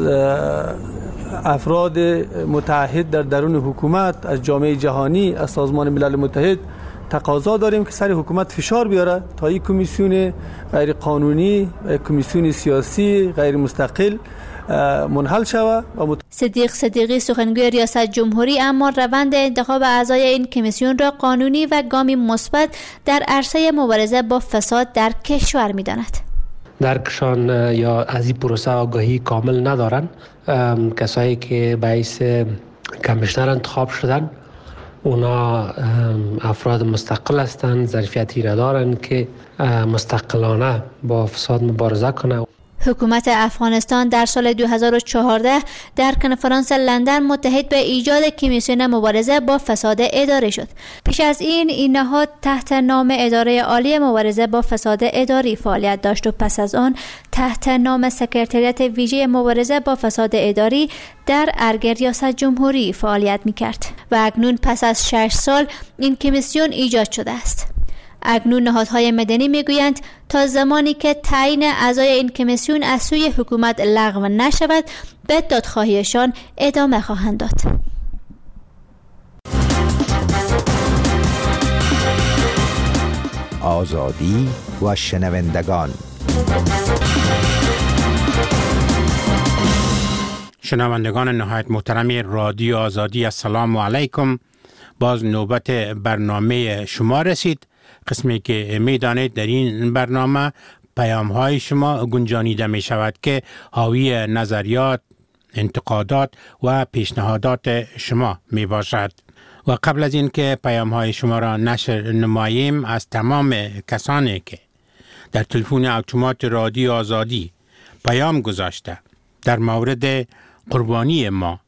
افراد متعهد در درون حکومت، از جامعه جهانی، از سازمان ملل متحد تقاضا داریم که سر حکومت فشار بیاره تا این کمیسیون غیر قانونی، کمیسیون سیاسی غیر مستقل منحل شود. صدیق صدیقی سخنگوی ریاست جمهوری اما روند انتخاب اعضای این کمیسیون را قانونی و گامی مثبت در عرصه مبارزه با فساد در کشور می‌داند. درکشان یا از این پروسه آگاهی کامل ندارن. کسایی که باعث کمیشنر انتخاب شدن اونا افراد مستقل هستند، ظرفیتی را دارند که مستقلانه با فساد مبارزه کنند. حکومت افغانستان در سال 2014 در کنفرانس لندن متحد به ایجاد کمیسیون مبارزه با فساد اداری شد. پیش از این نهاد تحت نام اداره عالی مبارزه با فساد اداری فعالیت داشت و پس از آن تحت نام سکرتریات ویژه مبارزه با فساد اداری در ارگ ریاست جمهوری فعالیت می‌کرد و اکنون پس از 6 سال این کمیسیون ایجاد شده است. اکنون نهادهای مدنی میگویند تا زمانی که تعیین اعضای این کمیسیون از سوی حکومت لغو نشود به دادخواهیشان ادامه خواهند داد. آزادی و شنوندگان. شنوندگان نهایت محترم رادیو آزادی، السلام علیکم. باز نوبت برنامه شما رسید، قسمی که میدانید در این برنامه پیام های شما گنجانیده می شود که حاوی نظریات، انتقادات و پیشنهادات شما می باشد. و قبل از این که پیام های شما را نشر نماییم، از تمام کسانی که در تلفن اتومات رادیو آزادی پیام گذاشته در مورد قربانی ما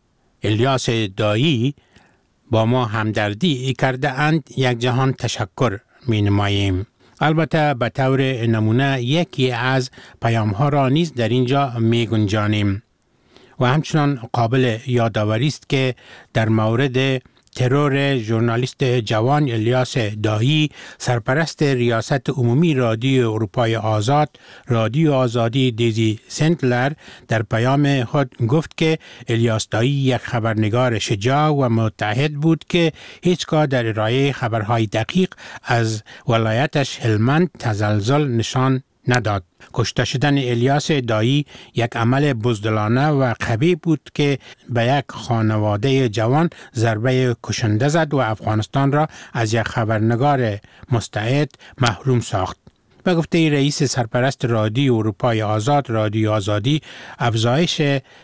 الیاس دایی با ما همدردی کرده اند، یک جهان تشکر می نماییم. البته به طور نمونه یکی از پیام ها را نیز در اینجا می گنجانیم و همچنان قابل یادآوری است که در مورد ترور ژورنالیست جوان الیاس دایی، سرپرست ریاست عمومی رادیو اروپای آزاد، رادیو آزادی دیزی سنتلر در پیام خود گفت که الیاس دایی یک خبرنگار شجاع و متعهد بود که هیچگاه در ارائه خبرهای دقیق از ولایتش هلمند تزلزل نشان نداد. کشته شدن الیاس دایی یک عمل بزدلانه و قبیح بود که به یک خانواده جوان ضربه کشنده زد و افغانستان را از یک خبرنگار مستعد محروم ساخت. به گفته رئیس سرپرست رادیو اروپای آزاد، رادیو آزادی، افزایش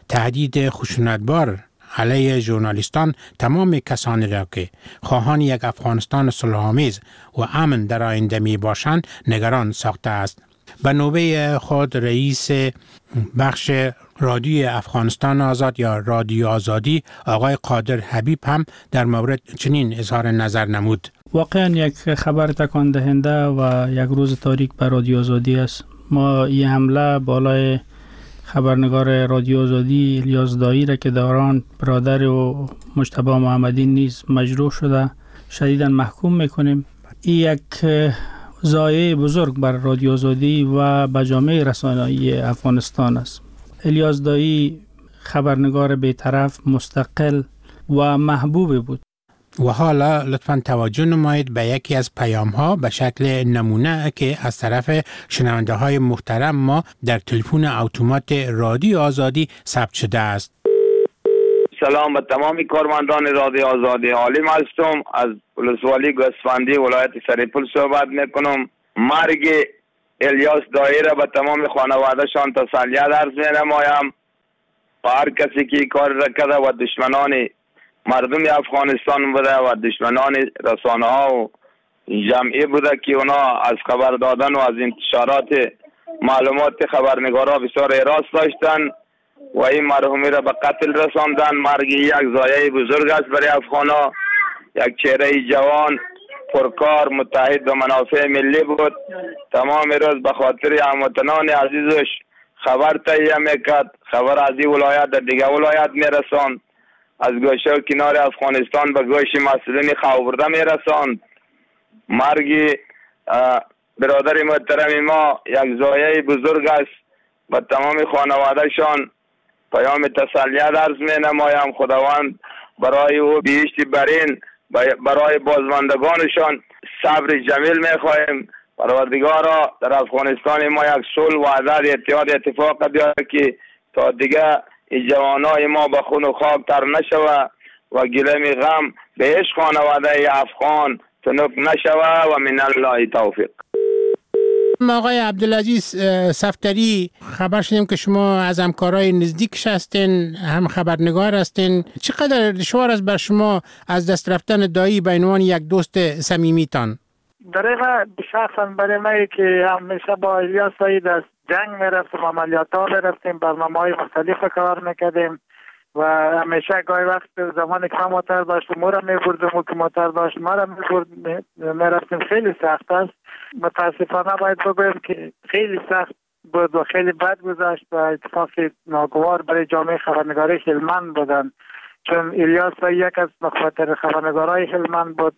تهدید خشونتبار علیه ژورنالیستان تمام کسانی را که خواهان یک افغانستان صلح‌آمیز و امن در آینده می باشند نگران ساخته است. به نوبه خود رئیس بخش رادیو افغانستان آزاد یا رادیو آزادی آقای قادر حبیب هم در مورد چنین اظهار نظر نمود. واقعا یک خبر تکان دهنده و یک روز تاریک بر رادیو آزادی است. ما این حمله بالای خبرنگار رادیو آزادی الیاس دایی را که دوران برادر و مجتبی محمدی نیز مجروح شده شدیداً محکوم میکنیم. این یک ضایعه بزرگ بر رادیو آزادی و به جامعه رسانه‌ای افغانستان است. الیاس دایی خبرنگار بی‌طرف، مستقل و محبوب بود. و حالا لطفاً توجه نمایید به یکی از پیام ها به شکل نمونه که از طرف شنونده های محترم ما در تلفن اتومات رادیو آزادی ثبت شده است. سلام به تمامی کارمندان رادیو آزادی. عالم هستم از ولسوالی گوسفندی ولایت سریپل صحبت میکنم. مرگ الیاس دایی را به تمام خانواده شان تسلیت عرض می‌نمایم. هر کسی که کار را کرده و دشمنان مردم افغانستان بوده و دشمنان رسانه ها و جمعی بوده که اونا از خبر دادن و از انتشارات معلومات خبرنگارا بسیار اراس داشتن و این مرحومی را به قتل رساندن. مرگ یک ضایعه بزرگ است برای افغانا. یک چهره جوان پرکار متحد به منافع ملی بود. تمام روز به خاطر هموطنان عزیزش خبر تهیه میکرد، خبر از این ولایت در دیگه ولایت میرساند، از گوشه و کنار افغانستان به گوش مسئولین خاورده میرساند. مرگ برادر محترم ما یک ضایعه بزرگ است. به تمام خانواده شان پیام تسلیت عرض می نمایم. خداوند برای او بهشت برین، برای بازماندگانشان صبر جمیل می خواهیم. پروردگارا در افغانستان ما یک صلح و عدل اتحاد اتفاق بیاره که تا دیگه این جوانای ما به خون و خاک تر نشوه و گله غم به عشق خانواده افغان تنک نشوه و من الله توفیق. آقای عبدالعزیز صفدری، خبر شدیم که شما از همکارای نزدیکش هستین، هم خبرنگار هستین. چقدر دشوار است بر شما از دست رفتن دایی به عنوان یک دوست صمیمیتان؟ دقیقا شخصا برای من که همیشه با الیاس دایی در جنگ میرفتیم، عملیات ها میرفتیم، برنامه های مختلف کار میکردیم و همیشه گاهی وقت زمانی که ما موتر داشتیم او را میبردم و که موتر داشت ما را میرفتیم. خیلی سخت است. متاسفانه باید بگویم که خیلی سخت بود و خیلی بد گذشت و اتفاق ناگوار برای جامعه خبرنگاری هلمند بودن، چون الیاس یک از مخاطر خبرنگارای هلمند بود.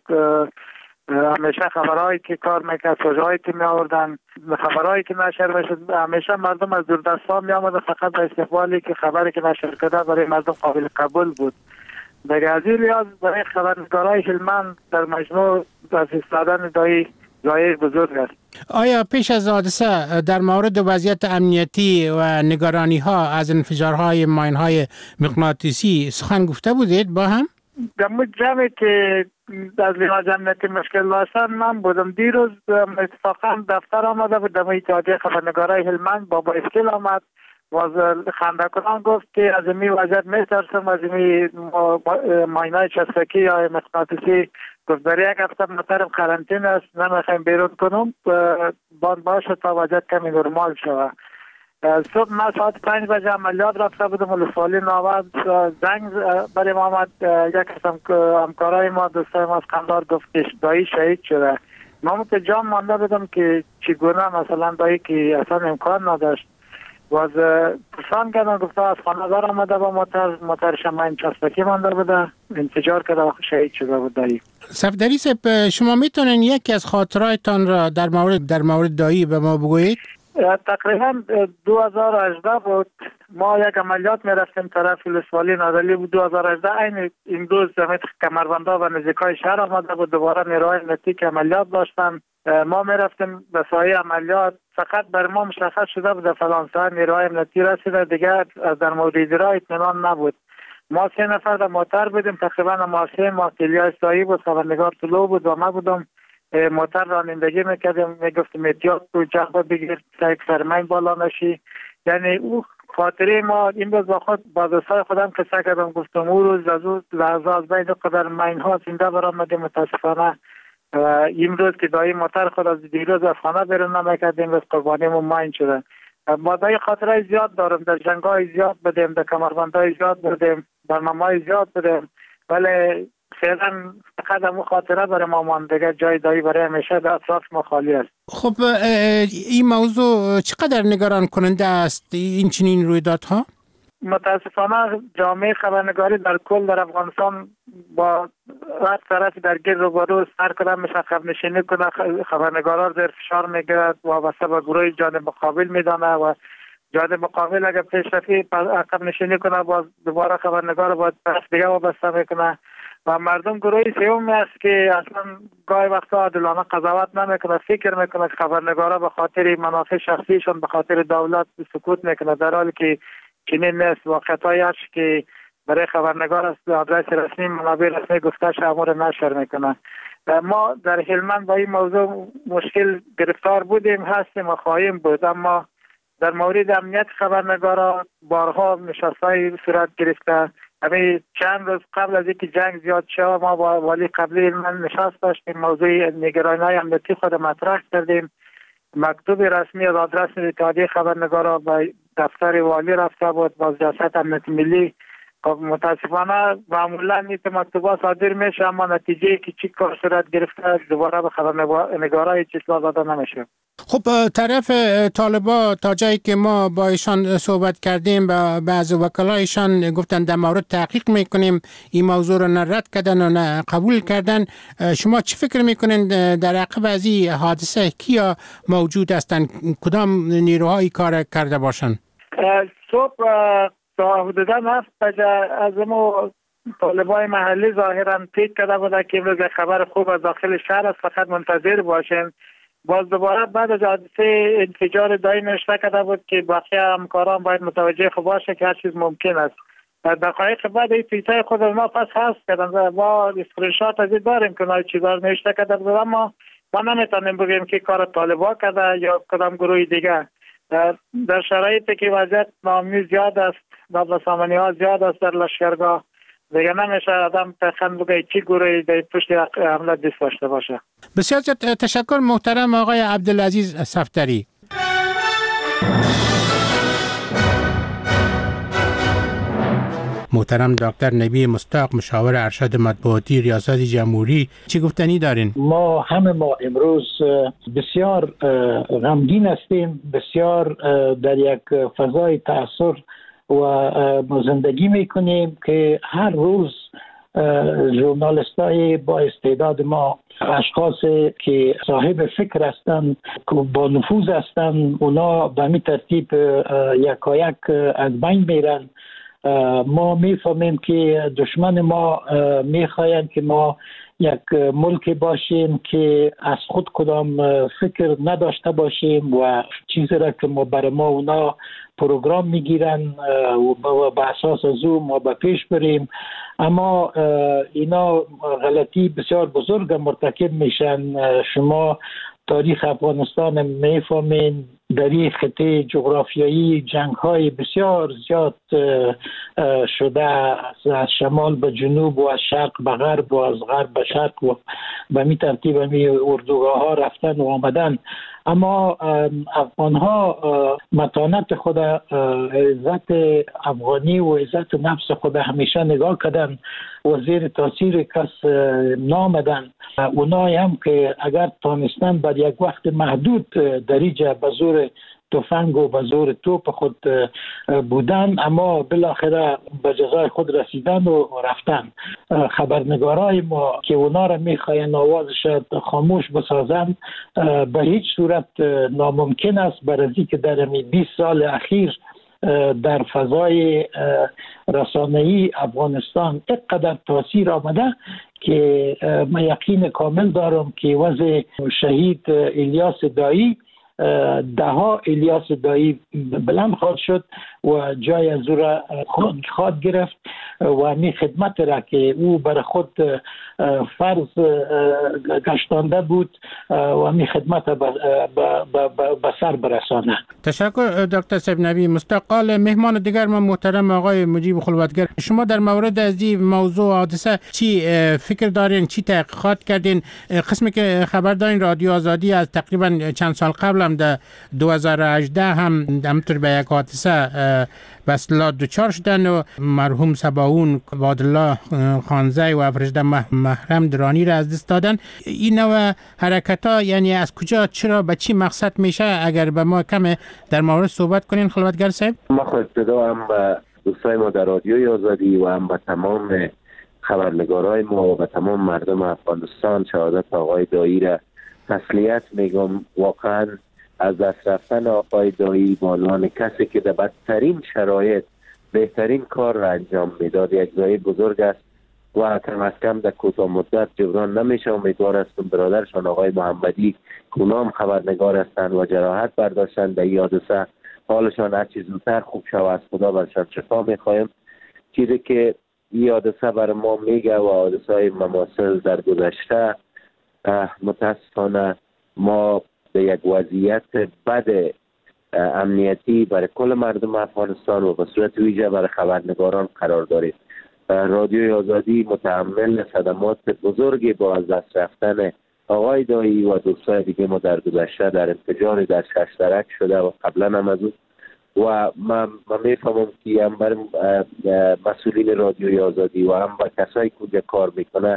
همیشه خبرهایی که کار میکرد، سوژه‌هایی که می آوردن، خبرهایی که نشر میشد، همیشه مردم از دوردستان می آمدن فقط به استقبالی که خبری که نشر کرده برای مردم قابل قبول بود. در از این لحاظ برای خبرنگارای هلمند در مجموع از ایستادن دایی ضایعه بزرگ است. آیا پیش از حادثه در مورد وضعیت امنیتی و نگرانی ها از انفجارهای ماینهای مغناطیسی سخن گفته بودید با هم؟ در جمعی که از لحاظ امنیتی مشکل داشتن من بودم. دیروز اتفاقا دفتر آمده بود در اتحادیه خبرنگارای هلمند با اسکیل آمد و خنده کنان گفت که از این وضعیت میترسم، از این ماینای چسبکی یا مغناطیسی گفت برای یک هفته محترم قرنطینه است، نمیخوایم بیرون کنم، باشه تا وضعیت کمی نرمال شود. صبح من ساعت 5 بجه عملیات رفته بودم، ولسوالی نوبت زنگ برای ما آمد. یک از همکارای ما دوستای ما از قندهار گفت که دایی شهید شده. ما متجام مانده بودم که چگونه مثلا دایی که اصلا امکان نداشت و از پرسان کردن گفته از خانه‌دار آمده با موتر شماین چسبکی مانده بوده، انفجار کرده و شهید شده بود دایی. صفدری صاحب، شما میتونین یکی از خاطراتتان را در مورد دایی به ما بگویید؟ تقریبا 2018 بود. ما یک عملیات میرفتیم طرف ولسوالی نادلی بود. 2018 این روز زمین کمربندا و نزدیکای شهر آمده بود. دوباره نیروهای امنیتی که عملیات داشتن، ما میرفتیم به سایه عملیات. فقط بر ما مشخص شده بود فلان ساعت نیروهای امنیتی رسیده، دیگر در مورد را اطمینان نبود. ما 3 نفر در موتر بودیم. تقریبا ما الیاس دایی بود، خبرنگار طلوع بود و ما بودم. موتر رانندگی میکردیم، میگفتیم احتیاط تو جنب بگیر تا یک فرمین بالا نشی. یعنی او خاطره ما این روز با خود با دوستای خودم قصه کردم، گفتم او روز از او لحظه از بین قدر مین ها زنده برآمدیم. متاسفانه این روز که دایی موتر خود از دیروز از خانه بیرون نمیکردیم، روز قربانیمون مین شده. ما دایی خاطره زیاد دارم، در جنگ های زیاد بدیم، در کمربندهای زیاد بدیم، برنامه های زیاد بدیم، ولی فعلا فقط همون خاطره برای ما مانده، جای دایی برای همیشه در اطراف ما خالی است. خب این موضوع چقدر نگران کننده است این چنین رویدادها؟ متاسفانه جامعه خبرنگاری در کل در افغانستان با هر طرف درگیر روبرو سر کدام میشه عقب نشینی کنه، خبرنگارا زیر فشار میگیرد و واسه به گروه جانب مقابل میدانه و جانب مقابل اگر پیشرفتی عقب نشینی کنه باز دوباره خبرنگار باید طرف دیگه وابسته میکنه و مردم گروه سوم است که اصلا گاهی وقتا عادلانه قضاوت نمیکنه، فکر میکنه که خبرنگارا به خاطر منافع شخصیشون به خاطر دولت سکوت میکنه، در حالی که چنین نیست. واقعیتایی است که برای خبرنگار است آدرس رسمی منابع رسمی گفتش امور نشر میکنه. ما در هلمند با این موضوع مشکل گرفتار بودیم، هستیم و خواهیم بود، اما در مورد امنیت خبرنگارا بارها نشست‌های صورت گرفته. همین چند روز قبل از اینکه جنگ زیاد شد ما با والی قبلی هلمند نشست داشتیم، موضوع نگرانی‌های امنیتی خود مطرح کردیم. مکتوب رسمی از آدرس اتحادیه خبرنگارا به دفتر والی رفته بود، با ریاست امنیت ملی. متاسفانه معمولا این مکتوبات صادر میشه، اما نتیجه که چی کار صورت گرفته دوباره به خبرنگارای اطلاع داده نمیشه. خب طرف طالبا تا جایی که ما با ایشان صحبت کردیم و بعض وکلایشان گفتن در مورد تحقیق میکنیم، این موضوع رو نه رد کردن و نه قبول کردن. شما چی فکر میکنین در عقب از این حادثه کیا موجود هستند؟ کدام نیروهایی کار کرده باشند؟ صبح تا حدودا 7 بجه از ما طالبای محلی ظاهرا تیک کرده بوده که امروز خبر خوب از داخل شهر است، فقط منتظر باشین. باز دوباره بعد از حادثه انفجار دایی نوشته کرده بود که باقی همکاران باید متوجه خود باشه که هر چیز ممکن است. در دقایق بعد این توییتای خود ما پس حذف کردن، ما اسکرین‌شات از این داریم که اونها چیزا نوشته کرده بود، اما ما نمیتونیم بگیم که کار طالبا کرده یا کدام گروه دیگه. در شرایطی که وضعیت ناامنی زیاد است، دادرسانی ها زیاد است در لشکرگاه، دیگه نمیشه آدم تخمین بگه چی گروهی در پشت حمله دست داشته باشه. بسیار تشکر محترم آقای عبدالعزیز صفدری. محترم دکتر نبی مصداق، مشاور ارشد مطبوعاتی ریاست جمهوری، چی گفتنی دارین؟ ما امروز بسیار غمگین هستیم، بسیار در یک فضای تأثیر و زندگی میکنیم که هر روز ژورنالیستای با استعداد ما، اشخاصی که صاحب فکر هستند، با نفوذ هستند، اونا به همین ترتیب یکایک از بین میرن. ما میفهمیم که دشمن ما میخواهند که ما یک ملک باشیم که از خود کدام فکر نداشته باشیم و چیزی را که ما برای ما اونا پروگرام میگیرن و به اساس از او ما به پیش بریم. اما اینا غلطی بسیار بزرگ مرتکب میشن. شما تاریخ افغانستان میفهمین، در این خطه جغرافیایی جنگ های بسیار زیاد شده، از شمال به جنوب و از شرق به غرب و از غرب به شرق و به می ترتیب اردوگاه ها رفتن و آمدن. اما افغان ها متانت خود، عزت افغانی و عزت نفس خود همیشه نگاه کردن و زیر تاثیر کس نامدن. اونایی هم که اگر تانستن بر یک وقت محدود دریجه به زور تفنگ و به زور توپ خود بودن، اما بالاخره به جزای خود رسیدن و رفتن. خبرنگارای ما که اونا را میخواین آوازش خاموش بسازن به هیچ صورت ناممکن است، برای که در 20 سال اخیر در فضای رسانه‌ای افغانستان اینقدر تاثیر آمده که من یقین کامل دارم که وضع شهید الیاس دایی، دهها الیاس دایی بلند خواهد شد و جای از او را خواهد گرفت و همین خدمت را که او برای خود فرض گشتانده بود و همین خدمت به سر برسانه. تشکر دکتر صاحب نبی مصداق. مهمان دیگر من محترم آقای مجیب خلوتگر، شما در مورد از این موضوع حادثه چی فکر دارین، چی تحقیقات کردین؟ قسمی که خبر دارین رادیو آزادی از تقریبا چند سال قبل هم در 2018 هم همطور به یک حادثه بسلا دوچار شدن و مرحوم سباون عبدالله خانزی و افرشده محرم درانی را از دست دادن. این نوع حرکت ها یعنی از کجا، چرا، به چی مقصد میشه؟ اگر به ما کم در مورد صحبت کنین خلوتگر صاحب. ما خود ابتدا هم به دوستای ما در رادیوی آزادی و هم به تمام خبرنگارای ما و به تمام مردم افغانستان شهادت آقای دایی را تسلیت میگم. واقعا از دست رفتن آقای دایی به عنوان کسی که در بدترین شرایط بهترین کار را انجام میداد یک ضایع بزرگ است و کم از کم در کوتاه مدت جبران نمیشه. امیدوار هستم برادرشان آقای محمدی اونام خبرنگار هستند و جراحت برداشتن در این حادثه، حالشان هر چیز زودتر خوب شود. از خدا برشان شفا میخوایم. چیزی که این حادثه بر ما میگه و حادثه های مماثل در گذشته، متاسفانه ما به یک وضعیت بد امنیتی برای کل مردم افغانستان و به صورت ویژه برای خبرنگاران قرار داریم. رادیوی آزادی متحمل صدمات بزرگی با از دست رفتن آقای دایی و دوستای دیگه ما در گذشته در انفجار در ششترک شده و قبلا هم از اون، و من میفهمم که هم بر مسئولین رادیوی آزادی و هم با کسایی که اونجا کار میکنه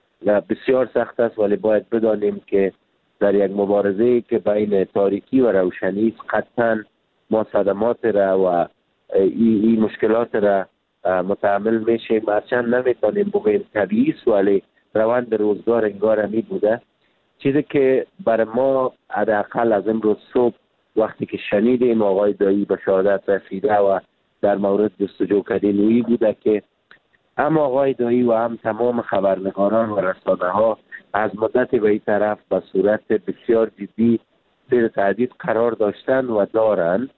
بسیار سخت است، ولی باید بدانیم که در یک مبارزه که بین تاریکی و روشنی است، قطعا ما صدمات را و این مشکلات را متحمل میشیم. هرچند نمیتونیم بگوییم طبیعی است، ولی روند روزگار انگار همی بوده. چیزی که برای ما حداقل از امروز صبح وقتی که شنیدیم آقای دایی به شهادت رسیده و در مورد جستجو کردن اویی بوده که هم آقای دایی و هم تمام خبرنگاران و رسانه ها از مدت به این طرف به صورت بسیار جدی زیر تهدید قرار داشتن و دارند.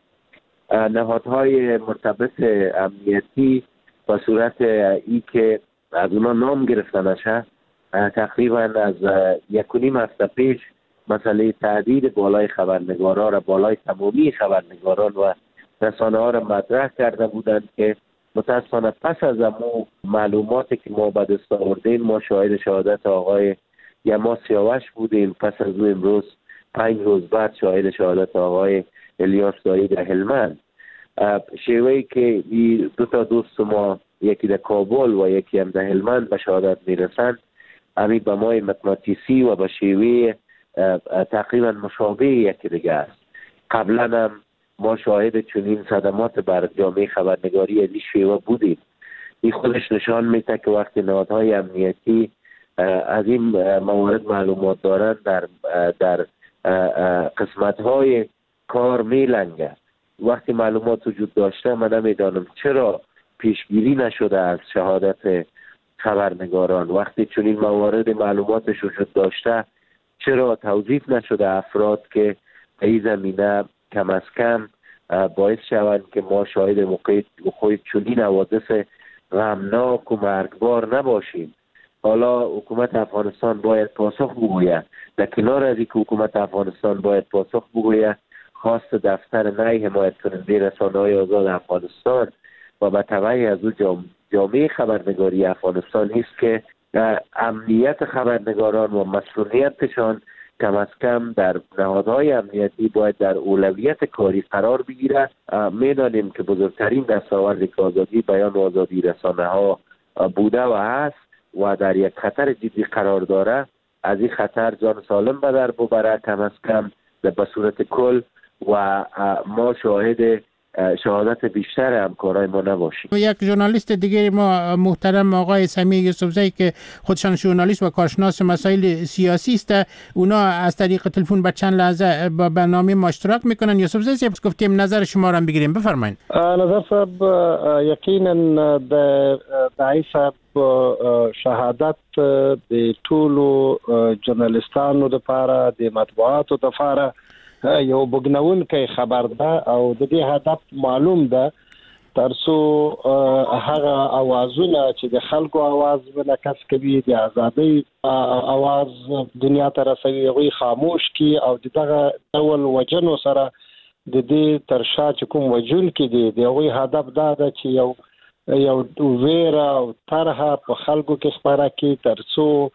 نهادهای مرتبط امنیتی به صورت ای که از اونا نام گرفتنشه، تقریبا از 1.5 هفته پیش مسئله تهدید بالای خبرنگاران را بالای تمامی خبرنگاران و رسانه ها را مطرح کرده بودند که متاسفانه پس از امو معلوماتی که ما به دست آوردیم ما شاهد شهادت آقای یما سیاوش بودیم. پس از او امروز 5 روز بعد شاهد شهادت آقای الیاس دایی در هلمند. شیوهی که دو تا دوست ما یکی در کابل و یکی هم در هلمند به شهادت میرسند، همین به مای مغناطیسی و به شیوه تقریبا مشابه یکی دیگه است. قبلا هم ما شاهد چنین صدمات بر جامعه خبرنگاری از این شیوه بودیم. این خودش نشان میده که وقتی نهادهای امنیتی از این موارد معلومات دارند در قسمت‌های کار میلنگه. وقتی معلومات وجود داشته من نمیدانم چرا پیشگیری نشده از شهادت خبرنگاران. وقتی چنین موارد معلوماتش وجود داشته چرا توظیف نشده افراد که به این زمینه کم از کم باعث شوند که ما شاهد وقوع چنین حوادث غمناک و مرگبار نباشیم. حالا حکومت افغانستان باید پاسخ بگوید. در کنار از اینکه حکومت افغانستان باید پاسخ بگوید، خواست دفتر نی حمایت کننده رسانه‌های آزاد افغانستان و به تبعی از او جامعه خبرنگاری افغانستان است که امنیت خبرنگاران و مسئولیتشان کم از کم در نهادهای امنیتی باید در اولویت کاری قرار بگیرد. میدانیم که بزرگترین دستاورد آزادی بیان و آزادی رسانه ها بوده و هست و در یک خطر جدی قرار داره. از این خطر جان سالم به در ببره کم از کم به صورت کل و ما شاهد شهادت بیشتر همکارای ما نباشیم. یک ژورنالیست دیگه ما محترم آقای سمیع یوسفزئی که خودشان ژورنالیست و کارشناس مسائل سیاسی است، اونا از طریق تلفن به چند لحظه با برنامه ما اشتراک میکنن. یوسفزئی صاحب گفتیم نظر شما را بگیریم، بفرمایید. نظر صاحب یقینا داعی صاحب شهادت د ټولو ژورنالیستانو لپاره د مطبوعاتو لپاره یو بګنون کې خبر ده او د دې هدف معلوم ده ترڅو هغه اوازونه چې د خلکو आवाज ولکس کوي د ازادۍ आवाज دنیا ته رسوي هغه خاموش کی او دغه ډول وجنو سره د دې ترشا چې کوم وجون کې دی دغه هدف دا ده چې یو ویرا او طرحه په خلکو کې خبره کی ترڅو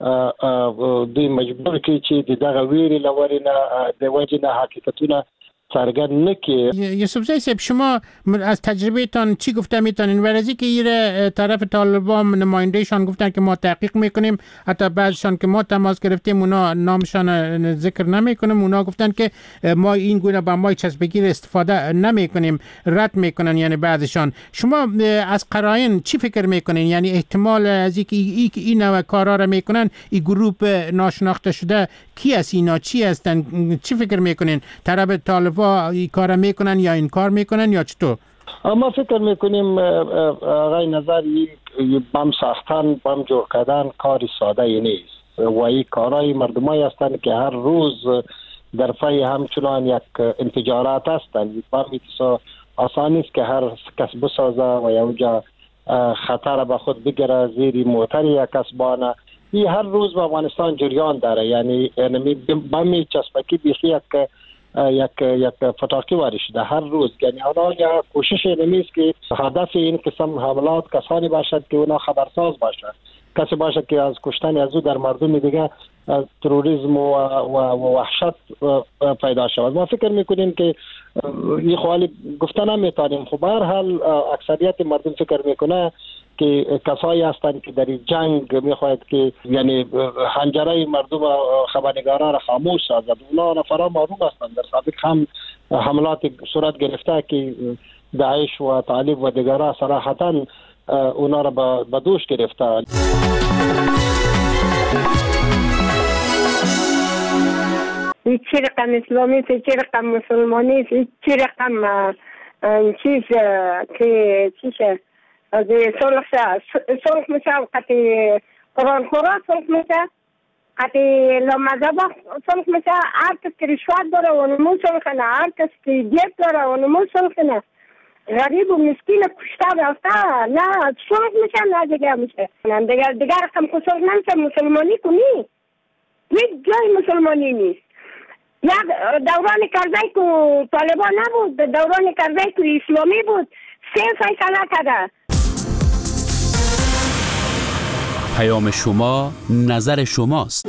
دوی مجبور کی چې دغه ویری لورینه د وجنه حقیقتونه څرګند نکړي. یوسفزئی صاحب شما از تجربهتان چی گفته میتونین؟ ورزی که ایره طرف طالبان نمایندهشان گفتن که ما تحقیق میکنیم، حتی بعضشان که ما تماس گرفتیم اونا نامشان ذکر نمیکنیم، اونا گفتن که ما این گونه با مای چسبگیر استفاده نمیکنیم، رد میکنن یعنی بعضشان. شما از قرائن چی فکر میکنین؟ یعنی احتمال از اینکه این نوع کارا را میکنن این گروه ناشناخته شده کی است، اینا چی هستن؟ چی فکر میکنین؟ طرف طالبان این کار میکنن یا این کار میکنن یا چطور؟ ما فکر میکنیم آقای نظر بم ساختن، بم جور کردن کار ساده ای نیست و این کارهای مردمایی هستند که هر روز در پی همچنان یک انفجارات هستند. بم آسان نیست که هر کس بسازه و یا اونجا خطر به خود بگیره زیر موتر یک کسبانه. این هر روز به افغانستان جریان داره، یعنی بمی چسبکی بیخی یک فتاکی وارد شده هر روز. یعنی حالا یا کوشش نمیست که هدف این قسم حملات کسانی باشد که اونا خبرساز باشد، کسی باشد که از کشتن از او در مردم دیگه تروریسم و وحشت پیدا شود. ما فکر میکنیم که این خوالی گفته نمیتانیم. خب هر حال اکثریت مردم فکر میکنه که کسایی هستند که در جنگ میخواهد که یعنی حنجره مردم خبرنگاران را خاموش سازد. اونا نفران معلوم هستند، در سابق هم حملات صورت گرفته که داعش و طالب و دیگران صراحتا اونا را به دوش گرفته. چی رقم اسلامی است، چی رقم مسلمانی است، چی رقم چیز که چیشه از صلح میشه، قطعی قرآن خورا صلح میشه، قطعی لامذهب صلح میشه. هر کس که رشوت داره اونمون صلح کنه، هر کس که جیب داره اونمون صلح کنه. غریب و مسکین کشته رفته نه صلح میشه نه دیگه میشه. دیگر رقم که صلح نمیشه. مسلمانی کنی یک جای مسلمانی نیست. یک دوران کرزی که طالبان نبود، دوران کرزی که اسلامی بود، 3 فیصله کرده. پیام شما نظر شماست.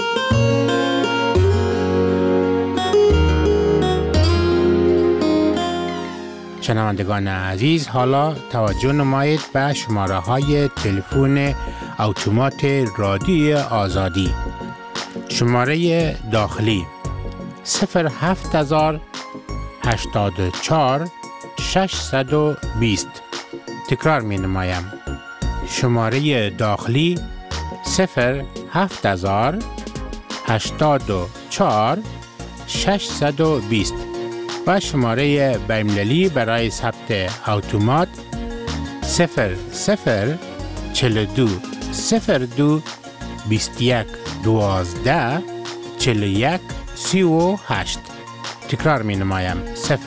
شنوندگان عزیز، حالا توجه نمایید به شماره های تلفن اتومات رادیوی آزادی. شماره داخلی 07084 620. تکرار می نمایم. شماره داخلی 07084 620 و شماره بین‌المللی برای ثبت اتومات 0042 02 21 12 41 38. تکرار می نمایم.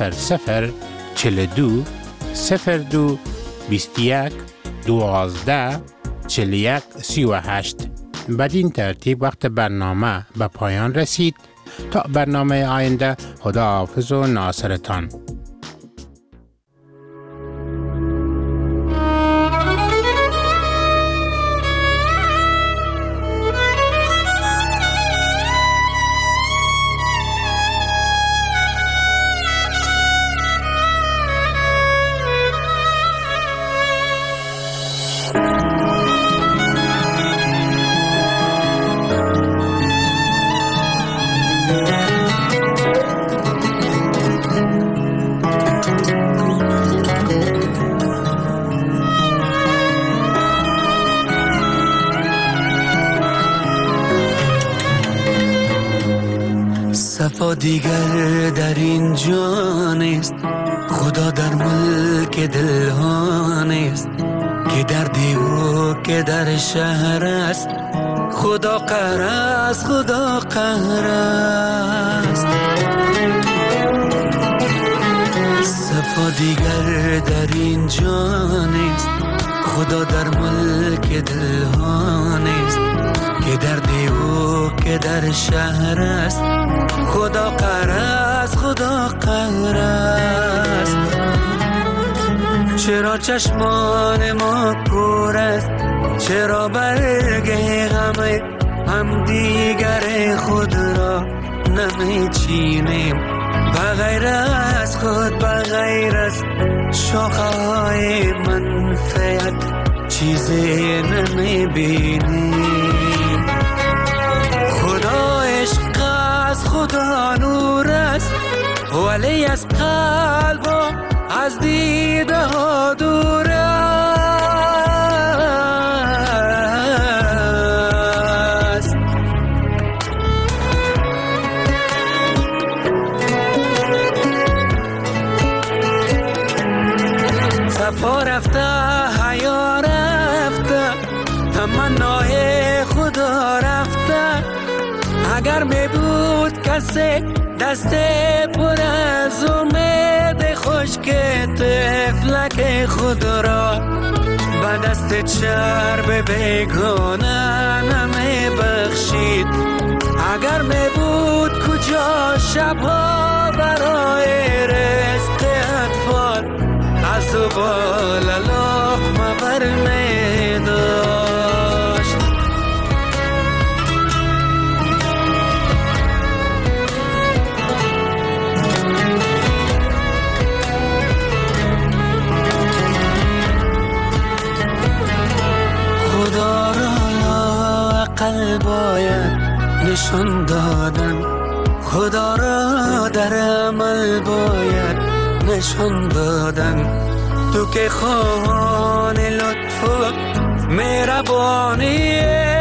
0042 02 21 12 41 38. بدین ترتیب وقت برنامه به پایان رسید. تا برنامه آینده، خداحافظ و ناصرتان. صفا دیگر در این جان است، خدا در ملک دلها نیست، که در دیو که در شهر است، خدا قهر است، خدا قهر است. صفا دیگر در این جان است، خدا در ملک دلها نیست، که در دیو که در شهر است، خدا قهر است، خدا قهر است. چرا چشمان ما پر است، چرا برگ غم هم دیگر خود را نمی چینیم، بغیر از خود، بغیر از شاخه‌های منفعت چیزی نمی بینیم. خدا عشق است، خدا نور است، ولی از قلب و از دیده ها دور است. صفا رفته، حیا رفته، اگر می بود کسی دست پر از امید خشک طفلک خود را به دست چرب بیگانه نمی بخشید. اگر می بود کجا شبها برای رزق اطفال از زبال لقمه بر می داشت. خدا را عقل باید نشان دادن، خدا را در عمل باید نشان دادن. تو که خواهان لطف و مهربانی